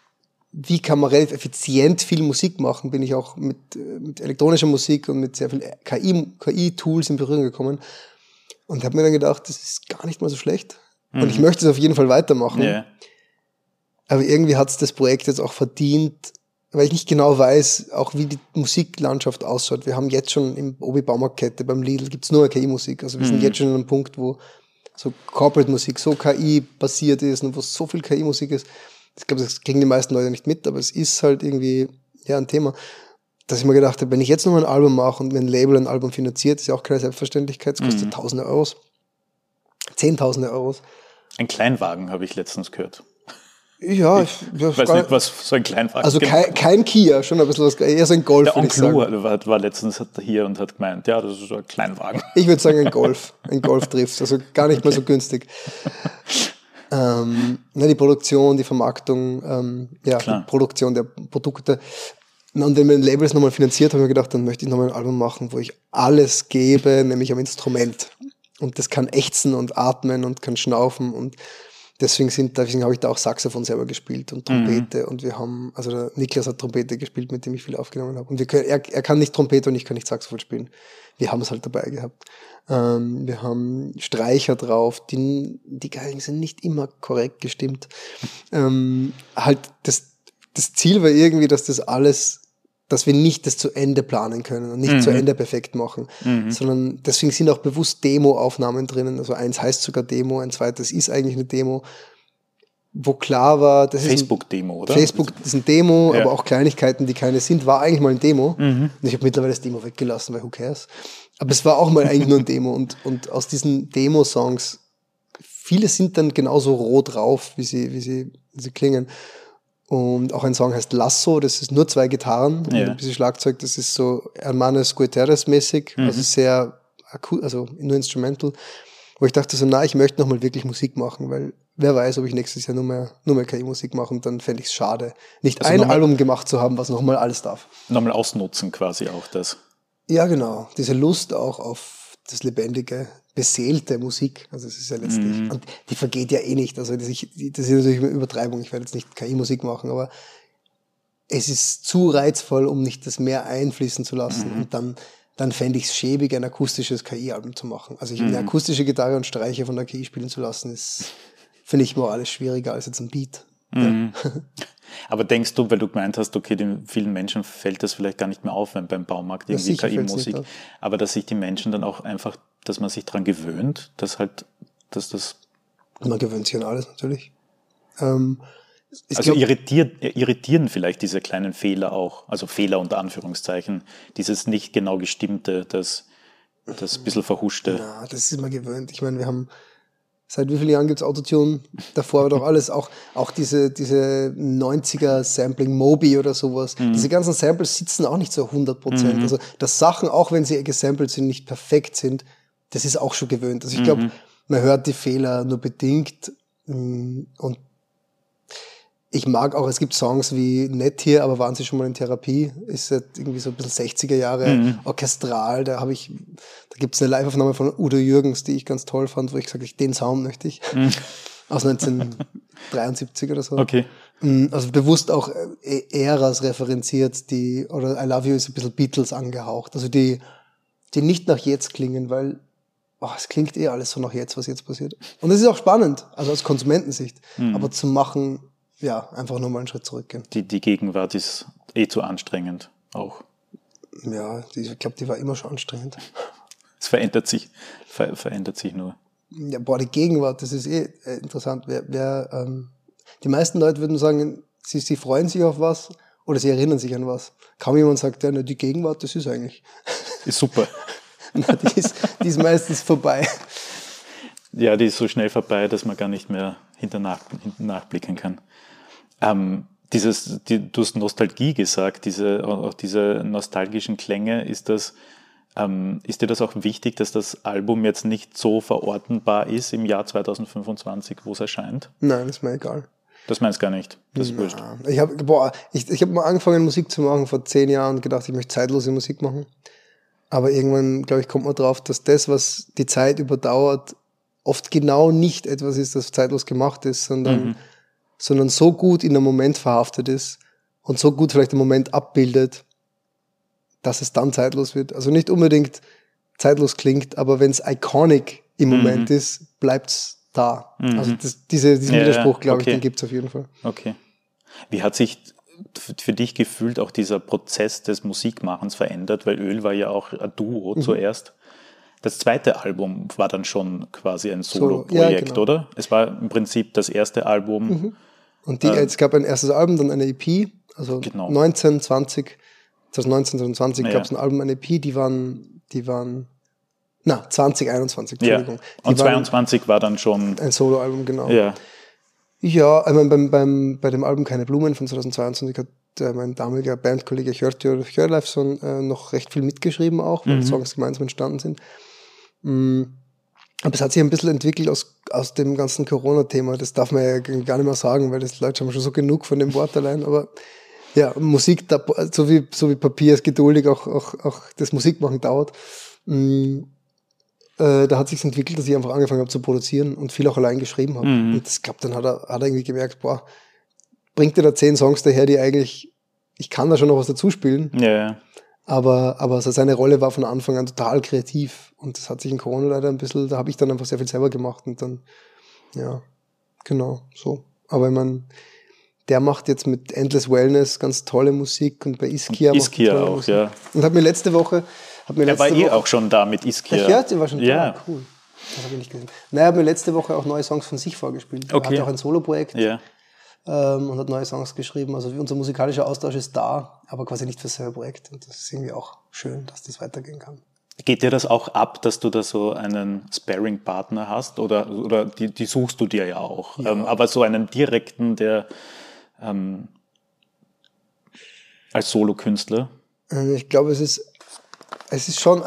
wie kann man relativ effizient viel Musik machen, bin ich auch mit elektronischer Musik und mit sehr viel KI-Tools in Berührung gekommen und habe mir dann gedacht, das ist gar nicht mal so schlecht und ich möchte es auf jeden Fall weitermachen. Yeah. Aber irgendwie hat es das Projekt jetzt auch verdient, weil ich nicht genau weiß, auch wie die Musiklandschaft ausschaut. Wir haben jetzt schon im Obi-Baumarktkette, beim Lidl gibt's nur KI-Musik. Also wir sind jetzt schon an einem Punkt, wo so Corporate-Musik so KI-basiert ist und wo so viel KI-Musik ist. Ich glaube, das kriegen die meisten Leute nicht mit, aber es ist halt irgendwie ein Thema, dass ich mir gedacht habe, wenn ich jetzt noch mal ein Album mache und mir ein Label ein Album finanziert, ist ja auch keine Selbstverständlichkeit, es kostet Tausende Euros, Zehntausende Euros. Ein Kleinwagen habe ich letztens gehört. Ja, ich weiß nicht, was so ein Kleinwagen also kein Kia, schon ein bisschen was, eher so ein Golf. Der Onkel war letztens hier und hat gemeint, ja, das ist so ein Kleinwagen. Ich würde sagen ein Golf trifft, also gar nicht mal so günstig. Die Produktion, die Vermarktung, die Produktion der Produkte. Und wenn man Labels nochmal finanziert, habe ich mir gedacht, dann möchte ich nochmal ein Album machen, wo ich alles gebe, nämlich am Instrument. Und das kann ächzen und atmen und kann schnaufen und deswegen habe ich da auch Saxophon selber gespielt und Trompete und wir haben, also der Niklas hat Trompete gespielt, mit dem ich viel aufgenommen habe und er kann nicht Trompete und ich kann nicht Saxophon spielen. Wir haben es halt dabei gehabt. Wir haben Streicher drauf, die Geigen sind nicht immer korrekt gestimmt. Halt das Ziel war irgendwie, dass wir nicht das zu Ende planen können und nicht zu Ende perfekt machen, sondern deswegen sind auch bewusst Demo-Aufnahmen drinnen. Also eins heißt sogar Demo, ein zweites ist eigentlich eine Demo, wo klar war, das Facebook-Demo, oder? Facebook ist ein Demo, aber auch Kleinigkeiten, die keine sind, war eigentlich mal ein Demo. Und ich habe mittlerweile das Demo weggelassen, weil who cares? Aber es war auch mal eigentlich nur ein Demo und aus diesen Demo-Songs, viele sind dann genauso roh drauf, wie sie klingen. Und auch ein Song heißt Lasso, das ist nur 2 Gitarren und ein bisschen Schlagzeug, das ist so Hermanos Guterres-mäßig, also sehr nur Instrumental, wo ich dachte so, ich möchte nochmal wirklich Musik machen, weil wer weiß, ob ich nächstes Jahr nur mehr KI-Musik mache und dann fände ich es schade, nicht also ein Album gemacht zu haben, was nochmal alles darf. Nochmal ausnutzen quasi auch das. Ja, genau, diese Lust auch auf das lebendige, beseelte Musik, also es ist ja letztlich, und die vergeht ja eh nicht, also das ist natürlich eine Übertreibung, ich werde jetzt nicht KI-Musik machen, aber es ist zu reizvoll, um nicht das mehr einfließen zu lassen und dann fände ich es schäbig, ein akustisches KI-Album zu machen. Also eine akustische Gitarre und Streicher von der KI spielen zu lassen, finde ich moralisch schwieriger als jetzt ein Beat. Ja. Aber denkst du, weil du gemeint hast, okay, den vielen Menschen fällt das vielleicht gar nicht mehr auf, wenn beim Baumarkt irgendwie KI-Musik, aber dass sich die Menschen dann auch einfach, dass man sich daran gewöhnt, dass das... Man gewöhnt sich an alles natürlich. Also irritieren vielleicht diese kleinen Fehler auch, also Fehler unter Anführungszeichen, dieses nicht genau gestimmte, das bisschen verhuschte. Ja, das ist mal gewöhnt. Ich meine, wir haben seit wie vielen Jahren gibt's Autotune? Davor war doch alles, auch diese 90er Sampling, Moby oder sowas. Diese ganzen Samples sitzen auch nicht so 100%. Also, dass Sachen, auch wenn sie gesampelt sind, nicht perfekt sind, das ist auch schon gewöhnt. Also ich glaube, man hört die Fehler nur bedingt und ich mag auch, es gibt Songs wie Nett hier, aber waren sie schon mal in Therapie? Ist halt irgendwie so ein bisschen 60er Jahre orchestral. Da gibt's eine Live-Aufnahme von Udo Jürgens, die ich ganz toll fand, wo ich sage, den Sound möchte ich. Aus 1973 oder so. Okay. Also bewusst auch Äras referenziert, oder I Love You ist ein bisschen Beatles angehaucht. Also die nicht nach jetzt klingen, weil es klingt alles so nach jetzt, was jetzt passiert. Und das ist auch spannend, also aus Konsumentensicht. Aber zu machen, einfach nur mal einen Schritt zurückgehen. Die Gegenwart ist zu anstrengend auch. Ja, ich glaube, die war immer schon anstrengend. Es verändert sich nur. Ja, die Gegenwart, das ist interessant. Die meisten Leute würden sagen, sie freuen sich auf was oder sie erinnern sich an was. Kaum jemand sagt, die Gegenwart, das ist eigentlich... Ist super. Die ist meistens vorbei. Ja, die ist so schnell vorbei, dass man gar nicht mehr hinten nachblicken kann. Du hast Nostalgie gesagt, diese nostalgischen Klänge, ist dir das auch wichtig, dass das Album jetzt nicht so verortenbar ist im Jahr 2025, wo es erscheint? Nein, das ist mir egal. Das meinst du gar nicht? Das ist wurscht. Ich habe mal angefangen, Musik zu machen vor 10 Jahren und gedacht, ich möchte zeitlose Musik machen. Aber irgendwann, glaube ich, kommt man drauf, dass das, was die Zeit überdauert, oft genau nicht etwas ist, das zeitlos gemacht ist, sondern sondern so gut in einem Moment verhaftet ist und so gut vielleicht den Moment abbildet, dass es dann zeitlos wird. Also nicht unbedingt zeitlos klingt, aber wenn es iconic im Moment ist, bleibt es da. Also diesen Widerspruch, glaube ich, den gibt es auf jeden Fall. Okay. Wie hat sich für dich gefühlt auch dieser Prozess des Musikmachens verändert? Weil Öl war ja auch ein Duo zuerst. Das zweite Album war dann schon quasi ein Solo-Projekt, genau. Oder? Es war im Prinzip das erste Album. Und es gab ein erstes Album, dann eine EP, also 2019, 2020 gab es ein Album, eine EP, die waren 2021, Entschuldigung. Ja. Und 22 war dann schon ein Soloalbum, genau. Ja, ich meine, bei dem Album Keine Blumen von 2022 hat mein damaliger Bandkollege Hjörtjör Hjörleifsson noch recht viel mitgeschrieben auch, weil Songs gemeinsam entstanden sind. Aber es hat sich ein bisschen entwickelt aus dem ganzen Corona-Thema. Das darf man ja gar nicht mehr sagen, weil das Leute haben schon so genug von dem Wort allein. Aber ja, Musik, so wie Papier ist geduldig, auch das Musikmachen dauert. Da hat sich entwickelt, dass ich einfach angefangen habe zu produzieren und viel auch allein geschrieben habe. Und das gab, dann hat er irgendwie gemerkt, bringt dir da 10 Songs daher, die eigentlich, ich kann da schon noch was dazu spielen. Ja. Aber seine Rolle war von Anfang an total kreativ. Und das hat sich in Corona leider ein bisschen, da habe ich dann einfach sehr viel selber gemacht und dann, ja, genau, so. Aber ich meine, der macht jetzt mit Endless Wellness ganz tolle Musik und bei Iskia macht Iskia auch, Musik. Ja. Und hat mir letzte Woche... Er war auch schon da mit Iskia. Der war schon da, cool. Das habe ich nicht gesehen. Er hat mir letzte Woche auch neue Songs von sich vorgespielt. Okay. Er hat auch ein Solo-Projekt und hat neue Songs geschrieben. Also unser musikalischer Austausch ist da, aber quasi nicht für selber Projekt. Und das ist irgendwie auch schön, dass das weitergehen kann. Geht dir das auch ab, dass du da so einen Sparring-Partner hast? Oder die suchst du dir ja auch. Ja. Aber so einen direkten, der als Solokünstler? Ich glaube, es ist schon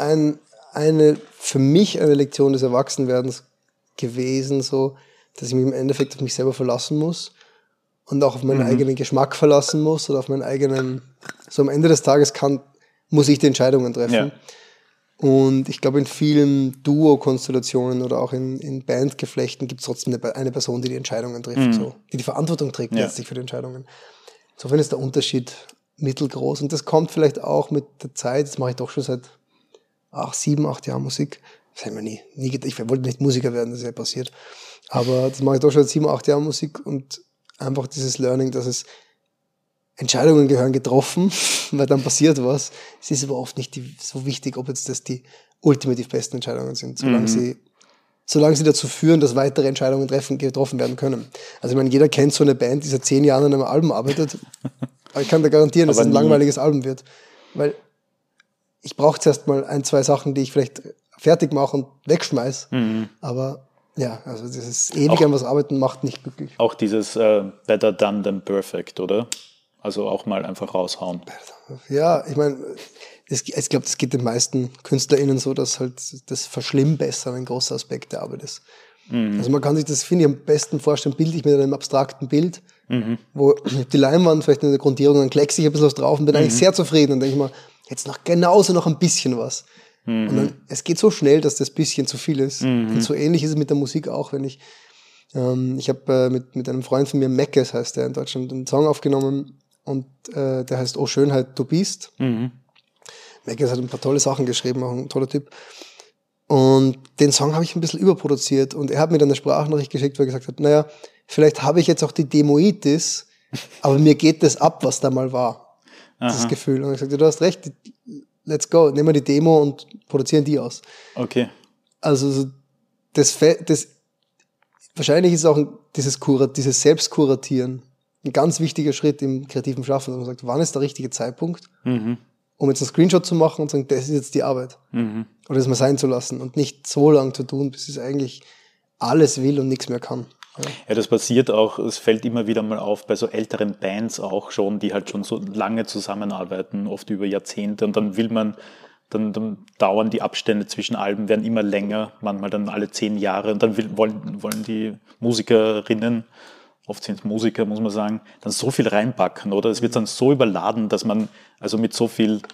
für mich eine Lektion des Erwachsenwerdens gewesen, so, dass ich mich im Endeffekt auf mich selber verlassen muss und auch auf meinen eigenen Geschmack verlassen muss oder auf meinen eigenen, so am Ende des Tages muss ich die Entscheidungen treffen. Ja. Und ich glaube, in vielen Duo-Konstellationen oder auch in Bandgeflechten gibt es trotzdem eine Person, die die Entscheidungen trifft, so, die Verantwortung trägt letztlich für die Entscheidungen. Insofern ist der Unterschied mittelgroß und das kommt vielleicht auch mit der Zeit. Das mache ich doch schon seit 7, 8 Jahren Musik. Das habe ich nie gedacht. Ich wollte nicht Musiker werden, das ist ja passiert. Aber das mache ich doch schon seit 7, 8 Jahren Musik und einfach dieses Learning, dass es Entscheidungen gehören getroffen, weil dann passiert was. Es ist aber oft nicht so wichtig, ob jetzt das die ultimativ besten Entscheidungen sind, solange sie dazu führen, dass weitere Entscheidungen getroffen werden können. Also ich meine, jeder kennt so eine Band, die seit 10 Jahren an einem Album arbeitet. Aber ich kann da garantieren, dass es ein langweiliges Album wird. Weil ich brauche zuerst mal 1, 2 Sachen, die ich vielleicht fertig mache und wegschmeiß. Aber ja, also dieses ewig an was arbeiten macht nicht glücklich. Auch dieses better done than perfect, oder? Also auch mal einfach raushauen. Ja, ich meine, ich glaube, das geht den meisten KünstlerInnen so, dass halt das Verschlimmbessern ein großer Aspekt der Arbeit ist. Also man kann sich das, finde ich, am besten vorstellen, bildlich mit einem abstrakten Bild, wo die Leinwand vielleicht in der Grundierung, dann kleckse ich ein bisschen was drauf und bin eigentlich sehr zufrieden und denke ich mal, jetzt noch ein bisschen was. Und dann, es geht so schnell, dass das bisschen zu viel ist. Und so ähnlich ist es mit der Musik auch, wenn ich habe mit einem Freund von mir, Meckes heißt der in Deutschland, einen Song aufgenommen und der heißt Oh Schönheit, du bist. Meckes hat ein paar tolle Sachen geschrieben, auch ein toller Typ. Und den Song habe ich ein bisschen überproduziert und er hat mir dann eine Sprachnachricht geschickt, wo er gesagt hat, naja, vielleicht habe ich jetzt auch die Demoitis, aber mir geht das ab, was da mal war. Das Gefühl. Und ich sagte, du hast recht, let's go, nehmen wir die Demo und produzieren die aus. Okay. Also wahrscheinlich ist auch dieses Selbstkuratieren ein ganz wichtiger Schritt im kreativen Schaffen, dass man sagt, wann ist der richtige Zeitpunkt, um jetzt einen Screenshot zu machen und zu sagen, das ist jetzt die Arbeit. Oder das mal sein zu lassen und nicht so lange zu tun, bis es eigentlich alles will und nichts mehr kann. Ja, das passiert auch, es fällt immer wieder mal auf bei so älteren Bands auch schon, die halt schon so lange zusammenarbeiten, oft über Jahrzehnte und dann dauern die Abstände zwischen Alben, werden immer länger, manchmal dann alle 10 Jahre und dann wollen die Musikerinnen, oft sind es Musiker, muss man sagen, dann so viel reinpacken, oder? Es wird dann so überladen, dass man also mit so viel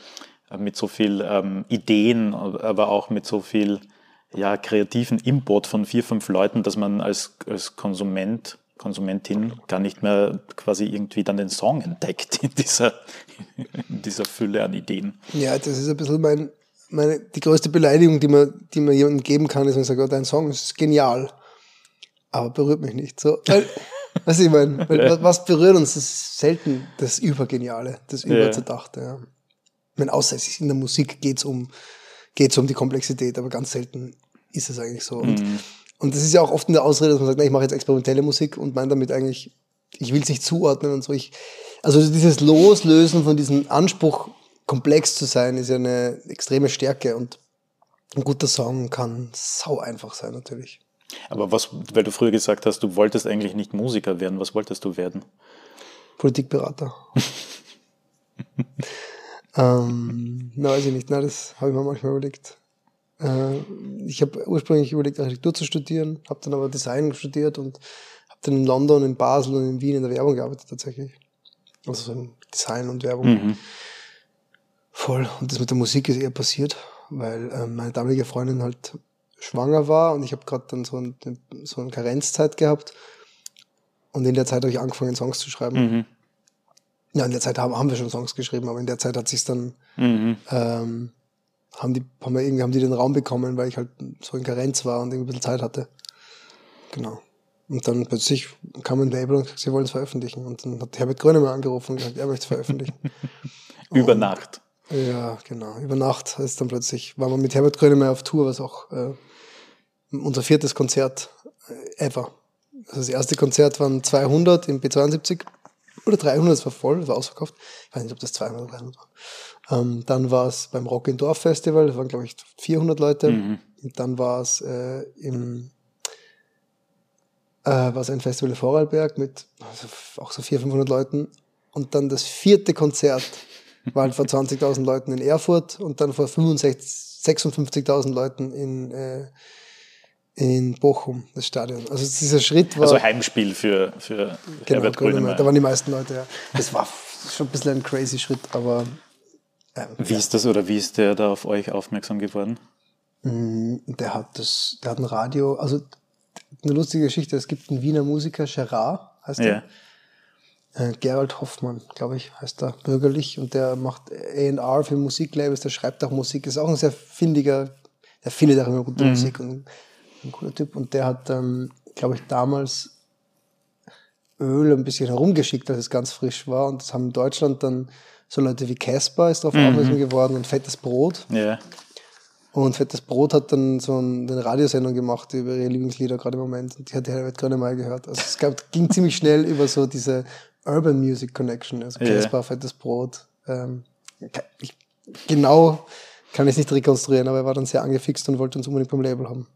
Ideen, aber auch mit so viel kreativen Input von 4, 5 Leuten, dass man als Konsument Konsumentin gar nicht mehr quasi irgendwie dann den Song entdeckt in dieser Fülle an Ideen. Ja, das ist ein bisschen die größte Beleidigung, die man jemandem geben kann, ist, wenn man sagt, oh, dein Song ist genial, aber berührt mich nicht. So, was ich meine, was berührt uns, ist selten das Übergeniale, das Überzerdachte. Ja. Ich meine, außer es ist in der Musik geht's um die Komplexität, aber ganz selten ist es eigentlich so. Und das ist ja auch oft in der Ausrede, dass man sagt, ich mache jetzt experimentelle Musik und meine damit eigentlich, ich will es nicht zuordnen und so. Also dieses Loslösen von diesem Anspruch, komplex zu sein, ist ja eine extreme Stärke und ein guter Song kann sau einfach sein natürlich. Aber weil du früher gesagt hast, du wolltest eigentlich nicht Musiker werden, was wolltest du werden? Politikberater. Weiß ich nicht, das habe ich mir manchmal überlegt. Ich habe ursprünglich überlegt, Architektur zu studieren, habe dann aber Design studiert und habe dann in London, in Basel und in Wien in der Werbung gearbeitet tatsächlich. Also so in Design und Werbung. Voll. Und das mit der Musik ist eher passiert, weil meine damalige Freundin halt schwanger war und ich habe gerade dann so eine Karenzzeit gehabt und in der Zeit habe ich angefangen, Songs zu schreiben. Ja, in der Zeit haben wir schon Songs geschrieben, aber in der Zeit hat sich's dann haben die den Raum bekommen, weil ich halt so in Karenz war und irgendwie ein bisschen Zeit hatte. Genau. Und dann plötzlich kam ein Label und gesagt, sie wollen es veröffentlichen. Und dann hat Herbert Grönemeyer angerufen und gesagt, er möchte es veröffentlichen. Über Nacht. Ja, genau. Über Nacht ist dann plötzlich, waren wir mit Herbert Grönemeyer auf Tour, was auch unser 4. Konzert ever. Also das erste Konzert waren 200 im B72 oder 300, das war voll, das war ausverkauft. Ich weiß nicht, ob das 200 oder 300 waren. Dann war es beim Rock in Dorf Festival, das waren glaube ich 400 Leute. Und dann war es ein Festival in Vorarlberg mit auch so 400-500 Leuten. Und dann das 4. Konzert war halt vor 20.000 Leuten in Erfurt und dann vor 56.000 Leuten in Bochum, das Stadion. Also dieser Schritt war... Also Heimspiel für Herbert Grönemeyer. Da waren die meisten Leute, ja. Das war schon ein bisschen ein crazy Schritt, aber... Wie ist der da auf euch aufmerksam geworden? Der hat ein Radio, also eine lustige Geschichte, es gibt einen Wiener Musiker, Gerard heißt der. Gerald Hoffmann, glaube ich, heißt er, bürgerlich, und der macht A&R für Musiklabels, der schreibt auch Musik, ist auch ein sehr findiger, der findet auch immer gute Musik und ein cooler Typ, und der hat, glaube ich, damals Öl ein bisschen herumgeschickt, als es ganz frisch war, und das haben in Deutschland dann so Leute wie Casper ist darauf aufmerksam geworden und Fettes Brot. Ja. Und Fettes Brot hat dann so eine Radiosendung gemacht über ihre Lieblingslieder gerade im Moment, und die hat Herbert Grönemeyer gehört. Also es ging ziemlich schnell über so diese Urban Music Connection, also Casper, Fettes Brot. Genau kann ich es nicht rekonstruieren, aber er war dann sehr angefixt und wollte uns unbedingt beim Label haben.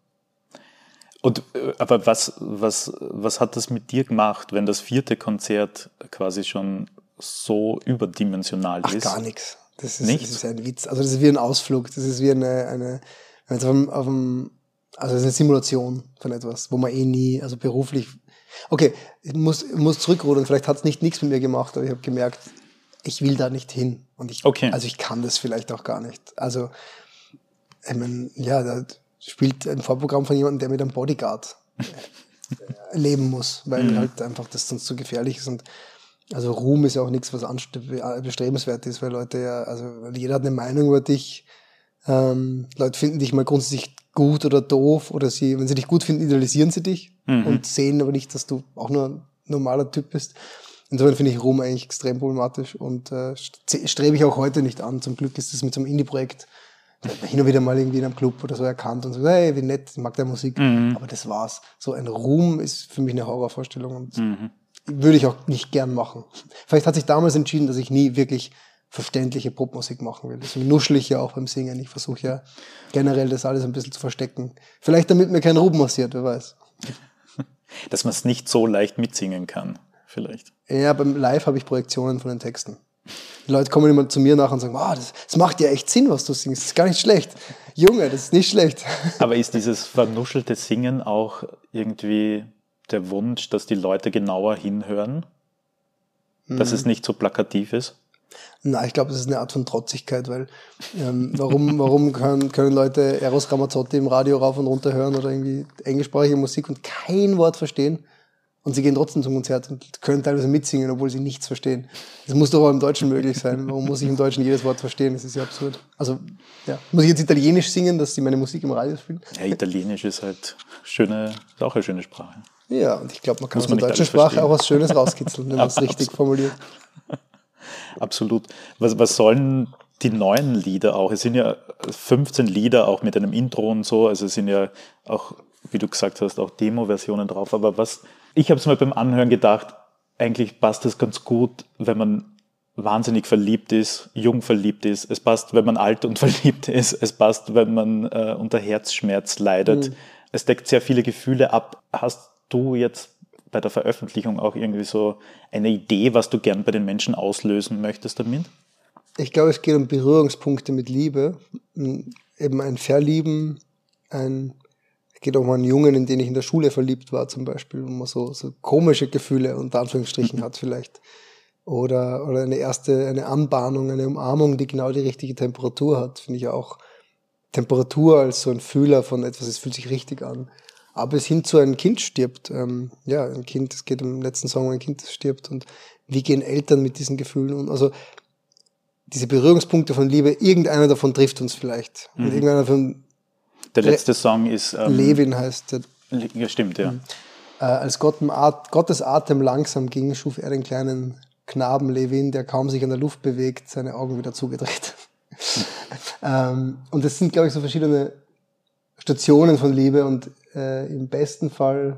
Aber was hat das mit dir gemacht, wenn das 4. Konzert quasi schon so überdimensional ist? Gar nichts. Das ist ein Witz. Also das ist wie ein Ausflug. Das ist wie also es ist eine Simulation von etwas, wo man nie, also beruflich. Okay, ich muss zurückrudern. Vielleicht hat es nichts mit mir gemacht, aber ich habe gemerkt, ich will da nicht hin. Und also ich kann das vielleicht auch gar nicht. Also, ich meine, ja, da spielt ein Vorprogramm von jemandem, der mit einem Bodyguard leben muss, weil halt einfach das sonst zu gefährlich ist. Und also Ruhm ist ja auch nichts, was bestrebenswert ist, weil Leute ja, also jeder hat eine Meinung über dich. Leute finden dich mal grundsätzlich gut oder doof, oder wenn sie dich gut finden, idealisieren sie dich und sehen aber nicht, dass du auch nur ein normaler Typ bist. Insofern finde ich Ruhm eigentlich extrem problematisch und strebe ich auch heute nicht an. Zum Glück ist das mit so einem Indie-Projekt hin und wieder mal irgendwie in einem Club oder so erkannt und so, hey, wie nett, ich mag der Musik, aber das war's. So ein Ruhm ist für mich eine Horrorvorstellung und würde ich auch nicht gern machen. Vielleicht hat sich damals entschieden, dass ich nie wirklich verständliche Popmusik machen will. Deswegen nuschel ich ja auch beim Singen. Ich versuche ja generell das alles ein bisschen zu verstecken. Vielleicht damit mir kein Ruhm massiert, wer weiß. Dass man es nicht so leicht mitsingen kann, vielleicht. Ja, beim Live habe ich Projektionen von den Texten. Die Leute kommen immer zu mir nach und sagen, wow, das macht ja echt Sinn, was du singst. Das ist gar nicht schlecht. Junge, das ist nicht schlecht. Aber ist dieses vernuschelte Singen auch irgendwie der Wunsch, dass die Leute genauer hinhören? Dass es nicht so plakativ ist? Nein, ich glaube, das ist eine Art von Trotzigkeit, weil warum können Leute Eros Ramazzotti im Radio rauf und runter hören oder irgendwie englischsprachige Musik und kein Wort verstehen? Und sie gehen trotzdem zum Konzert und können teilweise mitsingen, obwohl sie nichts verstehen. Das muss doch auch im Deutschen möglich sein. Warum muss ich im Deutschen jedes Wort verstehen? Das ist ja absurd. Also, ja. Muss ich jetzt Italienisch singen, dass sie meine Musik im Radio spielen? Ja, Italienisch ist halt auch eine schöne Sprache. Ja, und ich glaube, man kann aus der deutschen Sprache auch was Schönes rauskitzeln, wenn man es richtig formuliert. Absolut. Was sollen die neuen Lieder auch? Es sind ja 15 Lieder auch mit einem Intro und so. Also es sind ja auch, wie du gesagt hast, auch Demo-Versionen drauf. Aber ich habe es mal beim Anhören gedacht, eigentlich passt das ganz gut, wenn man wahnsinnig verliebt ist, jung verliebt ist. Es passt, wenn man alt und verliebt ist. Es passt, wenn man unter Herzschmerz leidet. Es deckt sehr viele Gefühle ab. Hast du jetzt bei der Veröffentlichung auch irgendwie so eine Idee, was du gern bei den Menschen auslösen möchtest damit? Ich glaube, es geht um Berührungspunkte mit Liebe. Eben ein Verlieben, es geht auch um einen Jungen, in den ich in der Schule verliebt war zum Beispiel, wo man so komische Gefühle unter Anführungsstrichen hat vielleicht. Oder eine Anbahnung, eine Umarmung, die genau die richtige Temperatur hat, finde ich auch. Temperatur als so ein Fühler von etwas, es fühlt sich richtig an. Aber es hin zu ein Kind stirbt. Ein Kind, es geht im letzten Song um ein Kind, das stirbt. Und wie gehen Eltern mit diesen Gefühlen um? Also diese Berührungspunkte von Liebe, irgendeiner davon trifft uns vielleicht. Und irgendeiner von der letzte Song ist Levin heißt der. Ja, stimmt, ja. Als Gottes Atem langsam ging, schuf er den kleinen Knaben Levin, der kaum sich an der Luft bewegt, seine Augen wieder zugedreht. Und das sind, glaube ich, so verschiedene Stationen von Liebe und im besten Fall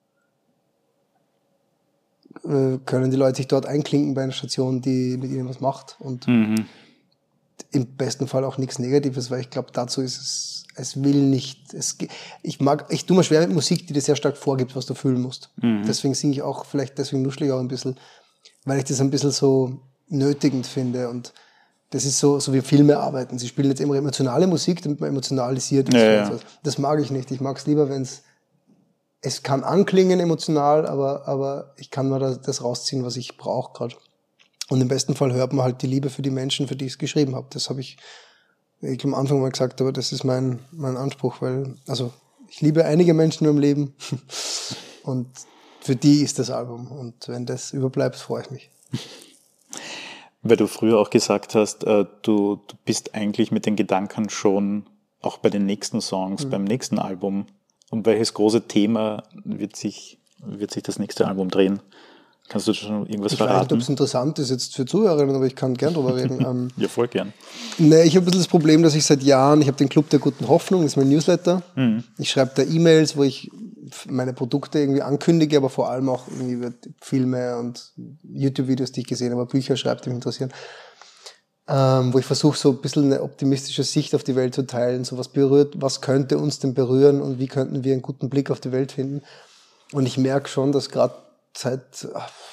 können die Leute sich dort einklinken bei einer Station, die mit ihnen was macht und im besten Fall auch nichts Negatives, weil ich glaube, dazu ist es will nicht, ich tue mir schwer mit Musik, die dir sehr stark vorgibt, was du fühlen musst. Deswegen singe ich auch, vielleicht deswegen nuschle ich auch ein bisschen, weil ich das ein bisschen so nötigend finde und das ist so wie Filme arbeiten. Sie spielen jetzt immer emotionale Musik, damit man emotionalisiert ist. Ja. Das mag ich nicht. Ich mag es lieber, wenn es kann anklingen emotional, aber ich kann mir das rausziehen, was ich brauche gerade. Und im besten Fall hört man halt die Liebe für die Menschen, für die ich es geschrieben habe. Das habe ich am Anfang mal gesagt, aber das ist mein Anspruch, weil, also, ich liebe einige Menschen in meinem Leben und für die ist das Album. Und wenn das überbleibt, freue ich mich. Weil du früher auch gesagt hast, du bist eigentlich mit den Gedanken schon auch bei den nächsten Songs, beim nächsten Album. Um welches große Thema wird sich das nächste Album drehen? Kannst du schon irgendwas verraten? Ich weiß nicht, ob es interessant ist jetzt für Zuhörerinnen, aber ich kann gern drüber reden. Ja, voll gern. Ne, ich habe ein bisschen das Problem, dass ich seit Jahren, ich habe den Club der guten Hoffnung, das ist mein Newsletter. Ich schreibe da E-Mails, wo ich meine Produkte irgendwie ankündige, aber vor allem auch irgendwie Filme und YouTube-Videos, die ich gesehen habe, Bücher schreibe, die mich interessieren. Wo ich versuche, so ein bisschen eine optimistische Sicht auf die Welt zu teilen, so was könnte uns denn berühren und wie könnten wir einen guten Blick auf die Welt finden. Und ich merke schon, dass gerade seit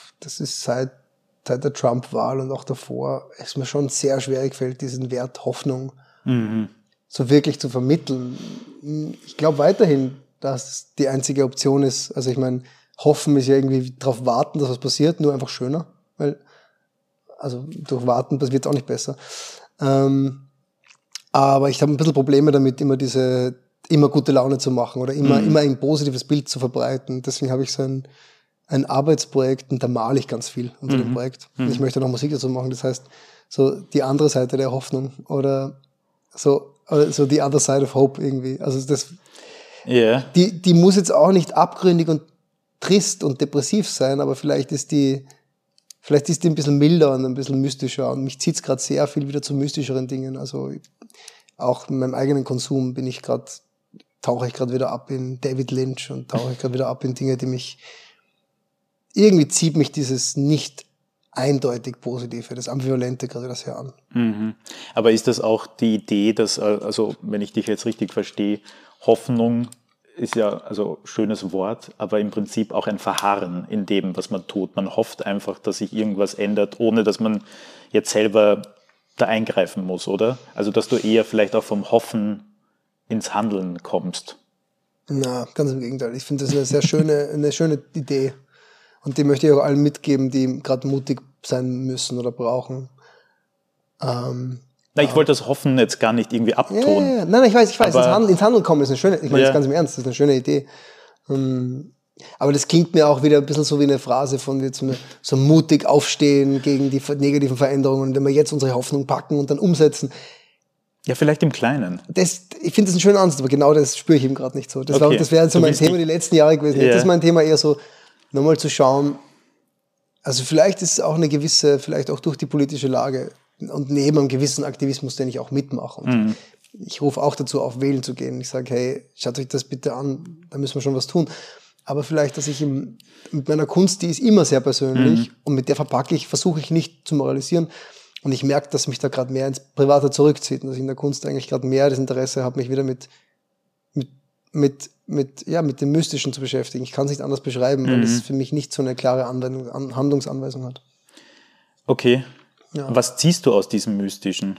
der Trump-Wahl und auch davor, es mir schon sehr schwierig fällt, diesen Wert Hoffnung so wirklich zu vermitteln. Ich glaube weiterhin, dass es die einzige Option ist. Also ich meine, hoffen ist ja irgendwie darauf warten, dass was passiert, nur einfach schöner, weil also durch Warten wird es auch nicht besser. Aber ich habe ein bisschen Probleme damit, immer gute Laune zu machen oder immer ein positives Bild zu verbreiten. Deswegen habe ich so ein Arbeitsprojekt und da male ich ganz viel unter dem Projekt. Und ich möchte noch Musik dazu machen. Das heißt, so die andere Seite der Hoffnung oder so die other side of hope irgendwie. Also die muss jetzt auch nicht abgründig und trist und depressiv sein, aber vielleicht ist die ein bisschen milder und ein bisschen mystischer. Und mich zieht es gerade sehr viel wieder zu mystischeren Dingen. Also auch in meinem eigenen Konsum tauche ich gerade wieder ab in David Lynch und tauche ich gerade wieder ab in Dinge, die mich irgendwie zieht mich dieses nicht eindeutig Positive, das Ambivalente gerade wieder sehr an. Aber ist das auch die Idee, dass, also wenn ich dich jetzt richtig verstehe, Hoffnung ist ja also schönes Wort, aber im Prinzip auch ein Verharren in dem, was man tut. Man hofft einfach, dass sich irgendwas ändert, ohne dass man jetzt selber da eingreifen muss, oder? Also dass du eher vielleicht auch vom Hoffen ins Handeln kommst. Na, ganz im Gegenteil. Ich finde das eine schöne Idee. Und die möchte ich auch allen mitgeben, die gerade mutig sein müssen oder brauchen. Ich wollte das Hoffen jetzt gar nicht irgendwie abtun. Ja. Nein, ich weiß. Ins Handeln kommen ist eine schöne, ich meine das ganz im Ernst, das ist eine schöne Idee. Aber das klingt mir auch wieder ein bisschen so wie eine Phrase von wir so mutig aufstehen gegen die negativen Veränderungen. Und wenn wir jetzt unsere Hoffnung packen und dann umsetzen. Ja, vielleicht im Kleinen. Ich finde das einen schönen Ansatz, aber genau das spüre ich eben gerade nicht so. Das wäre so mein Thema die letzten Jahre gewesen. Yeah. Das ist mein Thema eher so, nochmal zu schauen. Also vielleicht ist es auch eine gewisse, vielleicht auch durch die politische Lage und neben einem gewissen Aktivismus, den ich auch mitmache. Und ich rufe auch dazu auf, wählen zu gehen. Ich sage, hey, schaut euch das bitte an, da müssen wir schon was tun. Aber vielleicht, dass ich mit meiner Kunst, die ist immer sehr persönlich und mit der versuche ich nicht zu moralisieren. Und ich merke, dass mich da gerade mehr ins Private zurückzieht und dass ich in der Kunst eigentlich gerade mehr das Interesse habe, mich wieder mit dem Mystischen zu beschäftigen. Ich kann es nicht anders beschreiben, weil es für mich nicht so eine klare Handlungsanweisung hat. Okay. Ja. Was ziehst du aus diesem Mystischen?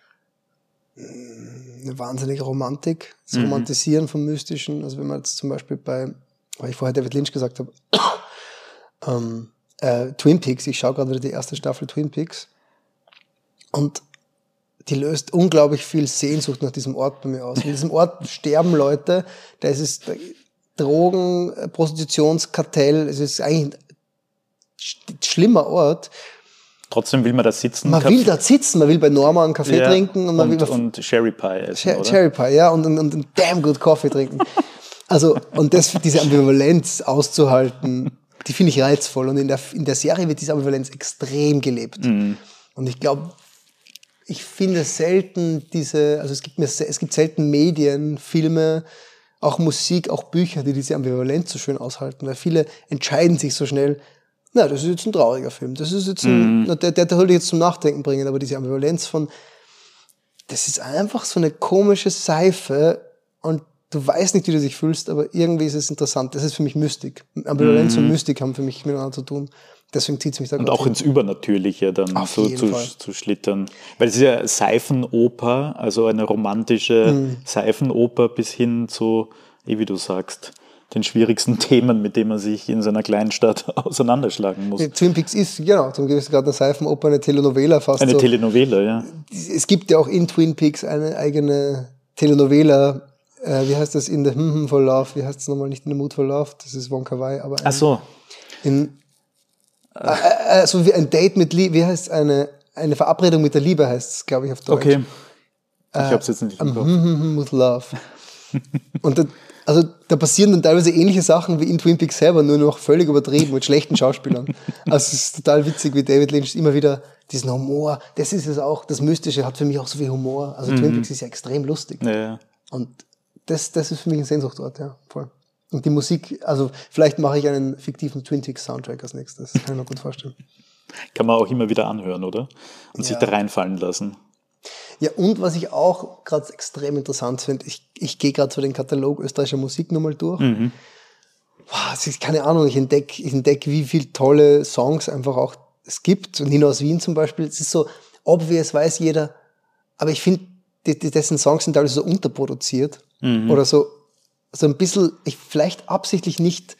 Eine wahnsinnige Romantik, das Romantisieren vom Mystischen. Also wenn man jetzt zum Beispiel weil ich vorher David Lynch gesagt habe, Twin Peaks, ich schaue gerade wieder die erste Staffel Twin Peaks und die löst unglaublich viel Sehnsucht nach diesem Ort bei mir aus. In diesem Ort sterben Leute, da ist es Drogen, Prostitutionskartell, es ist eigentlich ein schlimmer Ort. Trotzdem will man da sitzen. Man will da sitzen, man will bei Norma einen Kaffee trinken. Und Sherry Pie essen, oder? Sherry Pie, ja, und damn good Coffee trinken. Also, und diese Ambivalenz auszuhalten, die finde ich reizvoll. Und in der Serie wird diese Ambivalenz extrem gelebt. Und ich glaube, ich finde selten es gibt selten Medien, Filme, auch Musik, auch Bücher, die diese Ambivalenz so schön aushalten, weil viele entscheiden sich so schnell, das ist jetzt ein trauriger Film, das ist jetzt der soll dich jetzt zum Nachdenken bringen, aber diese Ambivalenz das ist einfach so eine komische Seife und du weißt nicht, wie du dich fühlst, aber irgendwie ist es interessant. Das ist für mich Mystik. Ambivalenz und Mystik haben für mich miteinander zu tun. Deswegen zieht es mich da und auch ins Übernatürliche dann so zu schlittern. Weil es ist ja Seifenoper, also eine romantische Seifenoper bis hin zu, wie du sagst, den schwierigsten Themen, mit denen man sich in so einer kleinen Stadt auseinanderschlagen muss. Twin Peaks ist, genau, zum Beispiel gerade eine Seifenoper, eine Telenovela fast. Eine Telenovela, ja. Es gibt ja auch in Twin Peaks eine eigene Telenovela, wie heißt das, In the for Love, wie heißt es nochmal, nicht In the Mood for Love, das ist Wong Kar-wai, aber ach so. So wie ein Date mit Liebe, wie heißt eine Verabredung mit der Liebe heißt es, glaube ich, auf Deutsch. Okay. Ich habe es jetzt nicht im Kopf. With Love. Und da passieren dann teilweise ähnliche Sachen wie in Twin Peaks selber, nur noch völlig übertrieben mit schlechten Schauspielern. Also es ist total witzig, wie David Lynch immer wieder diesen Humor, das ist es auch, das Mystische hat für mich auch so viel Humor. Also Twin Peaks ist ja extrem lustig. Ja. Und das ist für mich ein Sehnsuchtort, ja, voll. Und die Musik, also vielleicht mache ich einen fiktiven Twin Peaks Soundtrack als nächstes, das kann ich mir gut vorstellen. Kann man auch immer wieder anhören, oder? Und sich da reinfallen lassen. Ja, und was ich auch gerade extrem interessant finde, ich gehe gerade so den Katalog österreichischer Musik nochmal durch. Wow, es ist keine Ahnung, ich entdeck, wie viele tolle Songs einfach auch es gibt. Und Nino aus Wien zum Beispiel, es ist so obvious, weiß jeder, aber ich finde, dessen Songs sind teilweise so unterproduziert oder so ein bisschen, vielleicht absichtlich nicht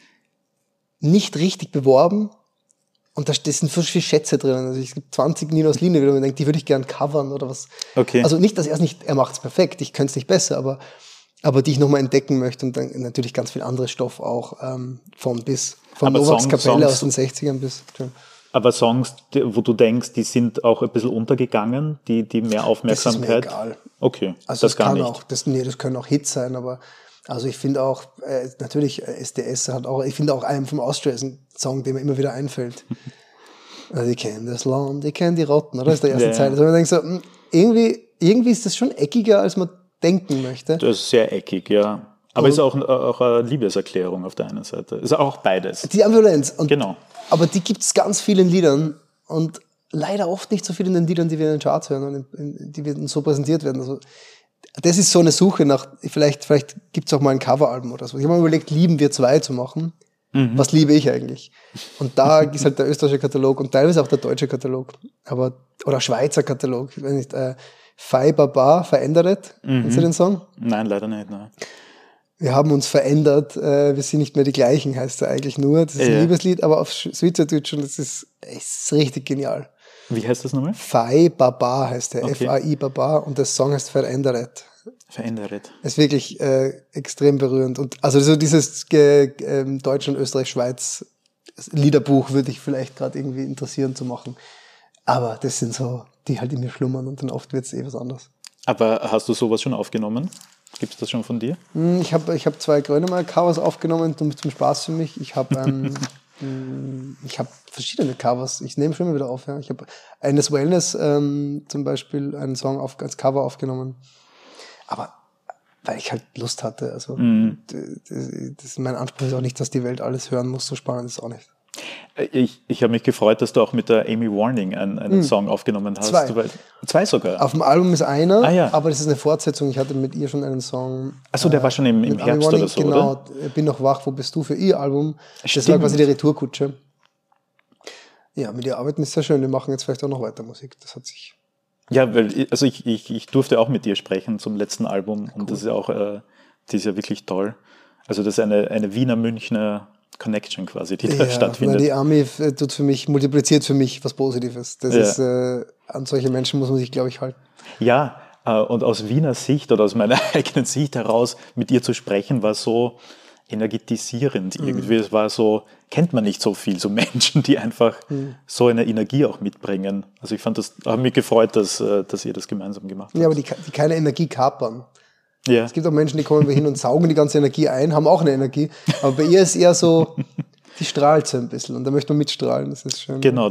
richtig beworben. Und da sind so viele Schätze drin. Also es gibt 20 Nino aus Linie, wo man denkt, die würde ich gern covern oder was. Okay. Also nicht, dass er macht es perfekt, ich könnte es nicht besser, aber die ich nochmal entdecken möchte und dann natürlich ganz viel anderes Stoff auch von Novaks Kapelle aus den 60ern bis. Aber Songs, wo du denkst, die sind auch ein bisschen untergegangen, die mehr Aufmerksamkeit. Das ist mir egal. Okay, also das gar nicht. Das können auch Hits sein, aber also ich finde auch, natürlich SDS hat auch, ich finde auch einen vom Austria ist ein Song, der mir immer wieder einfällt. Also die kennen das Land, die kennen die Rotten, oder? Das ist der erste Zeile. Also man denkt so, irgendwie ist das schon eckiger, als man denken möchte. Das ist sehr eckig, ja. Aber ist auch eine Liebeserklärung auf der einen Seite. Ist auch beides. Die Ambivalenz. Genau. Aber die gibt es ganz viel in Liedern und leider oft nicht so viel in den Liedern, die wir in den Charts hören und die wir so präsentiert werden. Also das ist so eine Suche nach, vielleicht gibt es auch mal ein Coveralbum oder so. Ich habe mir überlegt, Lieben wir 2 zu machen. Was liebe ich eigentlich? Und da ist halt der österreichische Katalog und teilweise auch der deutsche Katalog. Oder Schweizer Katalog. Ich weiß nicht, Fei Baba, verändert. Kennst du den Song? Nein, leider nicht. Nein. Wir haben uns verändert, wir sind nicht mehr die gleichen, heißt er eigentlich nur. Das ist ein Liebeslied, aber auf Schweizerdeutsch und das ist richtig genial. Wie heißt das nochmal? Fei Baba heißt der, Okay. F-A-I Baba und der Song heißt Verändert. verändert. Es ist wirklich extrem berührend. Und also so dieses Deutschland, Österreich, Schweiz Liederbuch würde ich vielleicht gerade irgendwie interessieren zu machen. Aber das sind so, die halt in mir schlummern und dann oft wird es was anderes. Aber hast du sowas schon aufgenommen? Gibt es das schon von dir? Ich hab 2 Grönemeyer-Covers aufgenommen, zum Spaß für mich. Ich habe verschiedene Covers. Ich nehme schon mal wieder auf. Ja. Ich habe eines Wellness zum Beispiel einen Song als Cover aufgenommen. Aber weil ich halt Lust hatte. Also mein Anspruch ist auch nicht, dass die Welt alles hören muss. So spannend ist es auch nicht. Ich habe mich gefreut, dass du auch mit der Amy Warning einen Song aufgenommen hast. 2. 2 sogar? Auf dem Album ist einer, ja. aber das ist eine Fortsetzung. Ich hatte mit ihr schon einen Song. Achso, der war schon im Herbst Warning, oder so, genau, oder? Genau, Bin noch wach, wo bist du für ihr Album. Das Stimmt. war quasi die Retourkutsche. Ja, mit ihr arbeiten ist sehr schön. Wir machen jetzt vielleicht auch noch weiter Musik. Das hat sich... Ja, weil also ich durfte auch mit dir sprechen zum letzten Album und das ist auch, die ist ja wirklich toll. Also das ist eine Wiener-Münchner Connection quasi, die da stattfindet. Die Army multipliziert für mich was Positives. Das ist, an solche Menschen muss man sich, glaube ich, halten. Ja, und aus Wiener Sicht oder aus meiner eigenen Sicht heraus mit ihr zu sprechen, war so energetisierend irgendwie. Es war so, kennt man nicht so viel, so Menschen, die einfach so eine Energie auch mitbringen. Also ich fand das, habe mich gefreut, dass ihr das gemeinsam gemacht habt. Ja, aber die keine Energie kapern. Ja. Es gibt auch Menschen, die kommen hin und saugen die ganze Energie ein, haben auch eine Energie. Aber bei ihr ist eher so, die strahlt so ein bisschen und da möchte man mitstrahlen. Das ist schön. Genau,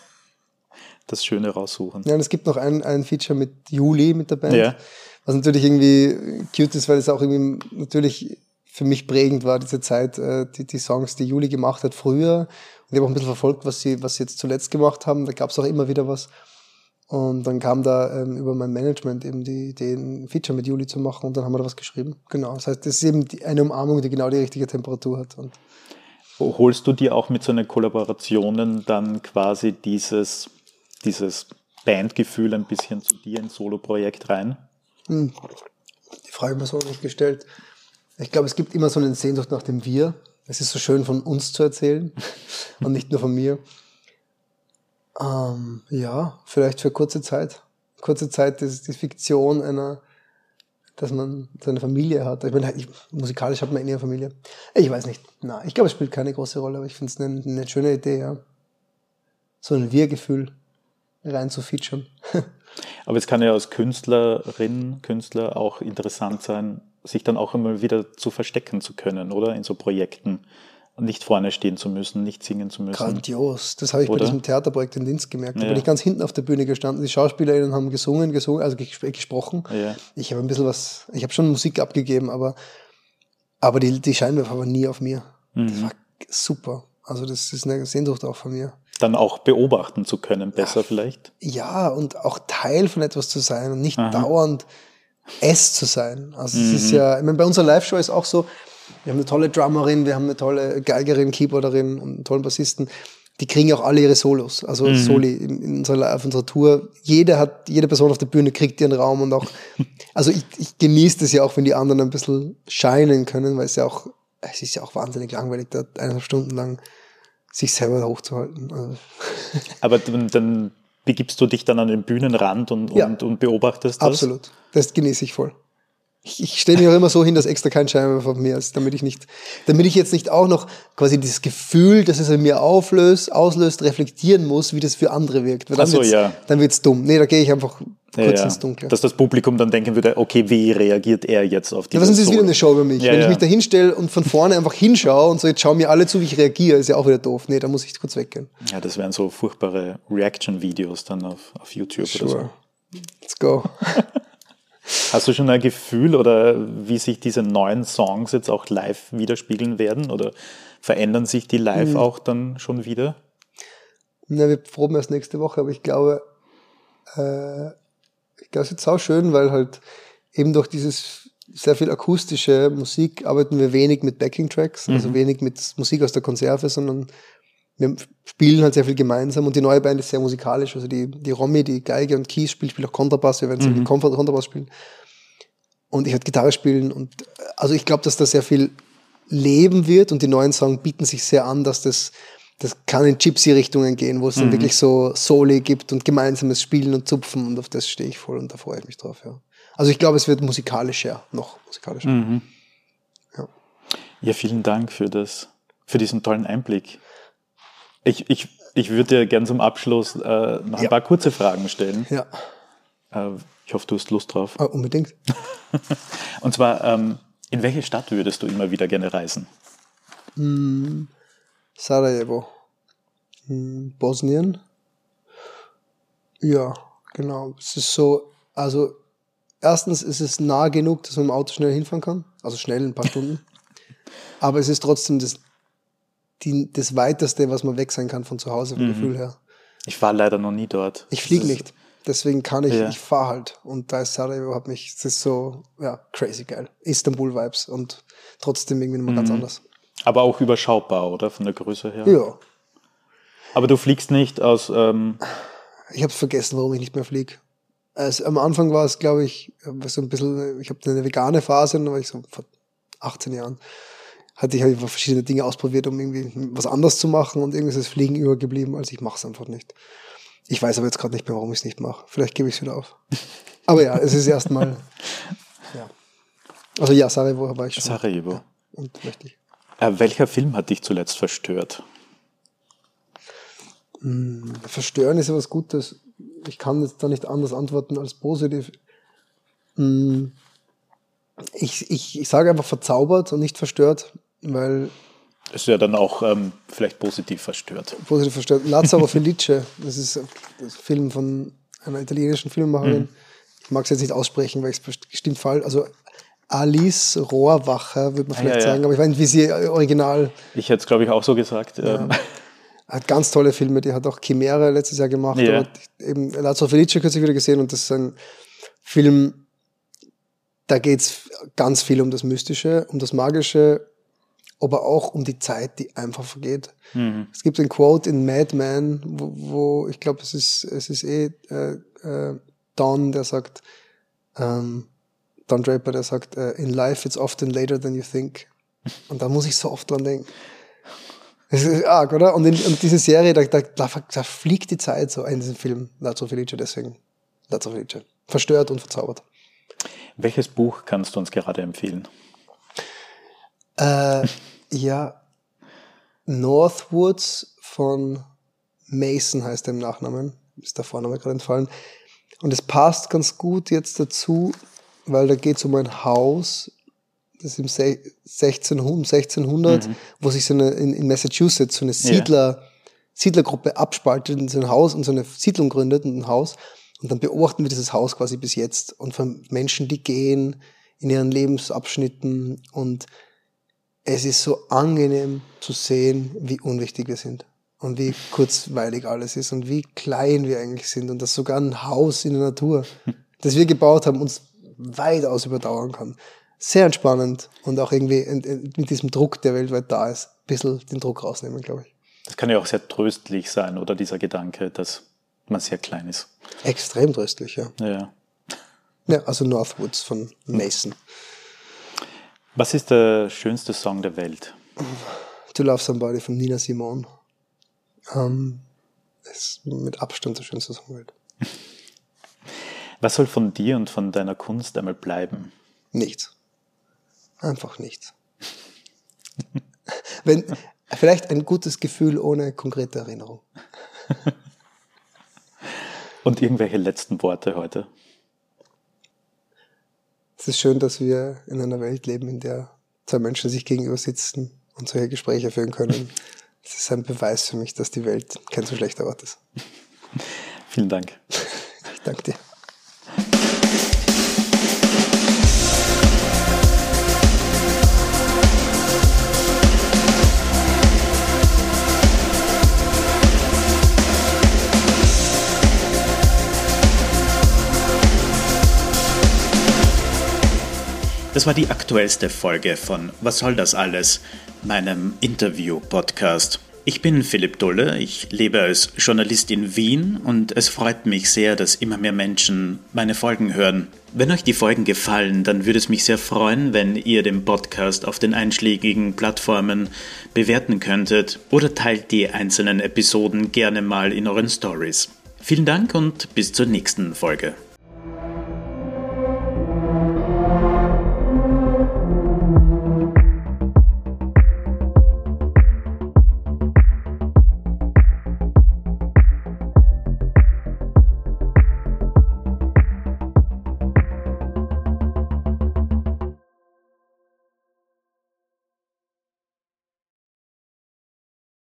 das Schöne raussuchen. Ja, und es gibt noch ein Feature mit Juli, mit der Band, was natürlich irgendwie cute ist, weil es auch irgendwie natürlich für mich prägend war, diese Zeit, die Songs, die Juli gemacht hat früher. Und ich habe auch ein bisschen verfolgt, was sie jetzt zuletzt gemacht haben. Da gab es auch immer wieder was. Und dann kam da über mein Management eben die Idee, ein Feature mit Juli zu machen und dann haben wir da was geschrieben. Genau, das heißt, das ist eben eine Umarmung, die genau die richtige Temperatur hat. Und holst du dir auch mit so einer Kollaborationen dann quasi dieses Bandgefühl ein bisschen zu dir ins Solo-Projekt rein? Die Frage habe ich mir so nicht gestellt. Ich glaube, es gibt immer so eine Sehnsucht nach dem Wir. Es ist so schön, von uns zu erzählen und nicht nur von mir. Ja, vielleicht für kurze Zeit. Kurze Zeit ist die Fiktion dass man seine Familie hat. Ich meine, musikalisch hat man eine Familie. Ich weiß nicht. Na, ich glaube, es spielt keine große Rolle, aber ich finde es eine schöne Idee, ja. So ein Wir-Gefühl rein zu featuren. Aber es kann ja als Künstlerin, Künstler auch interessant sein, sich dann auch immer wieder zu verstecken zu können, oder? In so Projekten. Und nicht vorne stehen zu müssen, nicht singen zu müssen. Grandios. Das habe ich bei diesem Theaterprojekt in Linz gemerkt. Da bin ich ganz hinten auf der Bühne gestanden. Die SchauspielerInnen haben gesungen, also gesprochen. Ja. Ich habe ich habe schon Musik abgegeben, aber die Scheinwerfer waren nie auf mir. Das war super. Also das ist eine Sehnsucht auch von mir. Dann auch beobachten zu können, besser vielleicht? Ja, und auch Teil von etwas zu sein und nicht dauernd es zu sein. Also es ist ja, ich meine, bei unserer Live-Show ist auch so, wir haben eine tolle Drummerin, wir haben eine tolle Geigerin, Keyboarderin und einen tollen Bassisten. Die kriegen ja auch alle ihre Solos, also Soli auf unserer Tour. Jede Person auf der Bühne kriegt ihren Raum und auch, also ich genieße das ja auch, wenn die anderen ein bisschen shinen können, weil es ist ja auch wahnsinnig langweilig, da 1,5 Stunden lang sich selber hochzuhalten. Also. Aber dann begibst du dich dann an den Bühnenrand und beobachtest das? Absolut, das genieße ich voll. Ich stelle mich auch immer so hin, dass extra kein Scheinwerfer von mir ist, damit ich jetzt nicht auch noch quasi dieses Gefühl, das es in mir auslöst, reflektieren muss, wie das für andere wirkt. Weil dann wird's dumm. Nee, da gehe ich einfach kurz ins Dunkle. Dass das Publikum dann denken würde, okay, wie reagiert er jetzt auf dieses was ist wieder eine Show über mich? Wenn ich mich da hinstelle und von vorne einfach hinschaue und so, jetzt schauen mir alle zu, wie ich reagiere, ist ja auch wieder doof. Nee, da muss ich kurz weggehen. Ja, das wären so furchtbare Reaction-Videos dann auf YouTube oder so. Let's go. Hast du schon ein Gefühl oder wie sich diese neuen Songs jetzt auch live widerspiegeln werden? Oder verändern sich die live auch dann schon wieder? Na, wir proben erst nächste Woche, aber ich glaube, es ist auch schön, weil halt eben durch dieses sehr viel akustische Musik arbeiten wir wenig mit Backing-Tracks, also wenig mit Musik aus der Konserve, sondern wir spielen halt sehr viel gemeinsam und die neue Band ist sehr musikalisch, also die Romy, die Geige und Keys spielt auch Kontrabass, wir werden sehr viel Kontrabass spielen und ich werde Gitarre spielen und also ich glaube, dass da sehr viel Leben wird und die neuen Songs bieten sich sehr an, dass das kann in Gypsy-Richtungen gehen, wo es dann wirklich so Soli gibt und gemeinsames Spielen und Zupfen und auf das stehe ich voll und da freue ich mich drauf, ja. Also ich glaube, es wird musikalischer, noch musikalischer. Mhm. Ja. Ja, vielen Dank für diesen tollen Einblick. Ich würde dir gern zum Abschluss noch ein paar kurze Fragen stellen. Ja. Ich hoffe, du hast Lust drauf. Unbedingt. Und zwar, in welche Stadt würdest du immer wieder gerne reisen? Sarajevo. Bosnien. Ja, genau. Es ist so, also erstens ist es nah genug, dass man im Auto schnell hinfahren kann. Also schnell, ein paar Stunden. Aber es ist trotzdem das Weiteste, was man weg sein kann von zu Hause, vom Gefühl her. Ich war leider noch nie dort. Ich fliege nicht. Deswegen kann ich fahre halt. Und da ist Sarajevo, es ist so, crazy geil. Istanbul-Vibes und trotzdem irgendwie nochmal ganz anders. Aber auch überschaubar, oder? Von der Größe her? Ja. Aber du fliegst nicht aus... Ich habe vergessen, warum ich nicht mehr fliege. Am Anfang war es, glaube ich, so ein bisschen, ich habe eine vegane Phase, da war ich so vor 18 Jahren. Hatte ich einfach verschiedene Dinge ausprobiert, um irgendwie was anderes zu machen und irgendwie ist das Fliegen übergeblieben, also ich mache es einfach nicht. Ich weiß aber jetzt gerade nicht mehr, warum ich es nicht mache. Vielleicht gebe ich es wieder auf. Aber ja, es ist erstmal, Also Sarajevo war ich schon. Sarajevo. Ja, und möchte ich. Welcher Film hat dich zuletzt verstört? Verstören ist ja was Gutes. Ich kann jetzt da nicht anders antworten als positiv. Ich sage einfach verzaubert und nicht verstört, weil... Das ist ja dann auch vielleicht positiv verstört. Positiv verstört. Lazzaro Felice, das ist ein Film von einer italienischen Filmemacherin. Ich mag es jetzt nicht aussprechen, weil ich es bestimmt falsch... Also Alice Rohrwacher, würde man vielleicht sagen, aber ich weiß nicht, wie sie original... Ich hätte es, glaube ich, auch so gesagt. Hat ganz tolle Filme, die hat auch Chimäre letztes Jahr gemacht. Ja. Eben Lazzaro Felice kürzlich wieder gesehen und das ist ein Film, da geht es ganz viel um das Mystische, um das Magische, aber auch um die Zeit, die einfach vergeht. Es gibt ein Quote in Mad Men, wo ich glaube, es ist Don, der sagt, Don Draper, der sagt, in life it's often later than you think. Und da muss ich so oft dran denken. Das ist arg, oder? Und diese Serie, da fliegt die Zeit so in diesem Film, Lazzaro Felice, deswegen Lazzaro Felice. Verstört und verzaubert. Welches Buch kannst du uns gerade empfehlen? Northwoods von Mason heißt der im Nachnamen. Ist der Vorname gerade entfallen. Und es passt ganz gut jetzt dazu, weil da geht es um ein Haus, das im 1600, wo sich so in Massachusetts so eine Siedlergruppe abspaltet in so ein Haus und so eine Siedlung gründet in ein Haus. Und dann beobachten wir dieses Haus quasi bis jetzt und von Menschen, die gehen in ihren Lebensabschnitten. Und es ist so angenehm zu sehen, wie unwichtig wir sind und wie kurzweilig alles ist und wie klein wir eigentlich sind und dass sogar ein Haus in der Natur, das wir gebaut haben, uns weitaus überdauern kann. Sehr entspannend und auch irgendwie mit diesem Druck, der weltweit da ist, ein bisschen den Druck rausnehmen, glaube ich. Das kann ja auch sehr tröstlich sein, oder dieser Gedanke, dass man sehr klein ist. Extrem tröstlich, ja. Ja, also Northwoods von Mason. Was ist der schönste Song der Welt? To Love Somebody von Nina Simone. Ist mit Abstand der schönste Song der Welt. Was soll von dir und von deiner Kunst einmal bleiben? Nichts. Einfach nichts. Vielleicht ein gutes Gefühl ohne konkrete Erinnerung. Und irgendwelche letzten Worte heute? Es ist schön, dass wir in einer Welt leben, in der zwei Menschen sich gegenüber sitzen und solche Gespräche führen können. Es ist ein Beweis für mich, dass die Welt kein so schlechter Ort ist. Vielen Dank. Ich danke dir. Das war die aktuellste Folge von Was soll das alles?, meinem Interview-Podcast. Ich bin Philipp Dulle, ich lebe als Journalist in Wien und es freut mich sehr, dass immer mehr Menschen meine Folgen hören. Wenn euch die Folgen gefallen, dann würde es mich sehr freuen, wenn ihr den Podcast auf den einschlägigen Plattformen bewerten könntet oder teilt die einzelnen Episoden gerne mal in euren Stories. Vielen Dank und bis zur nächsten Folge.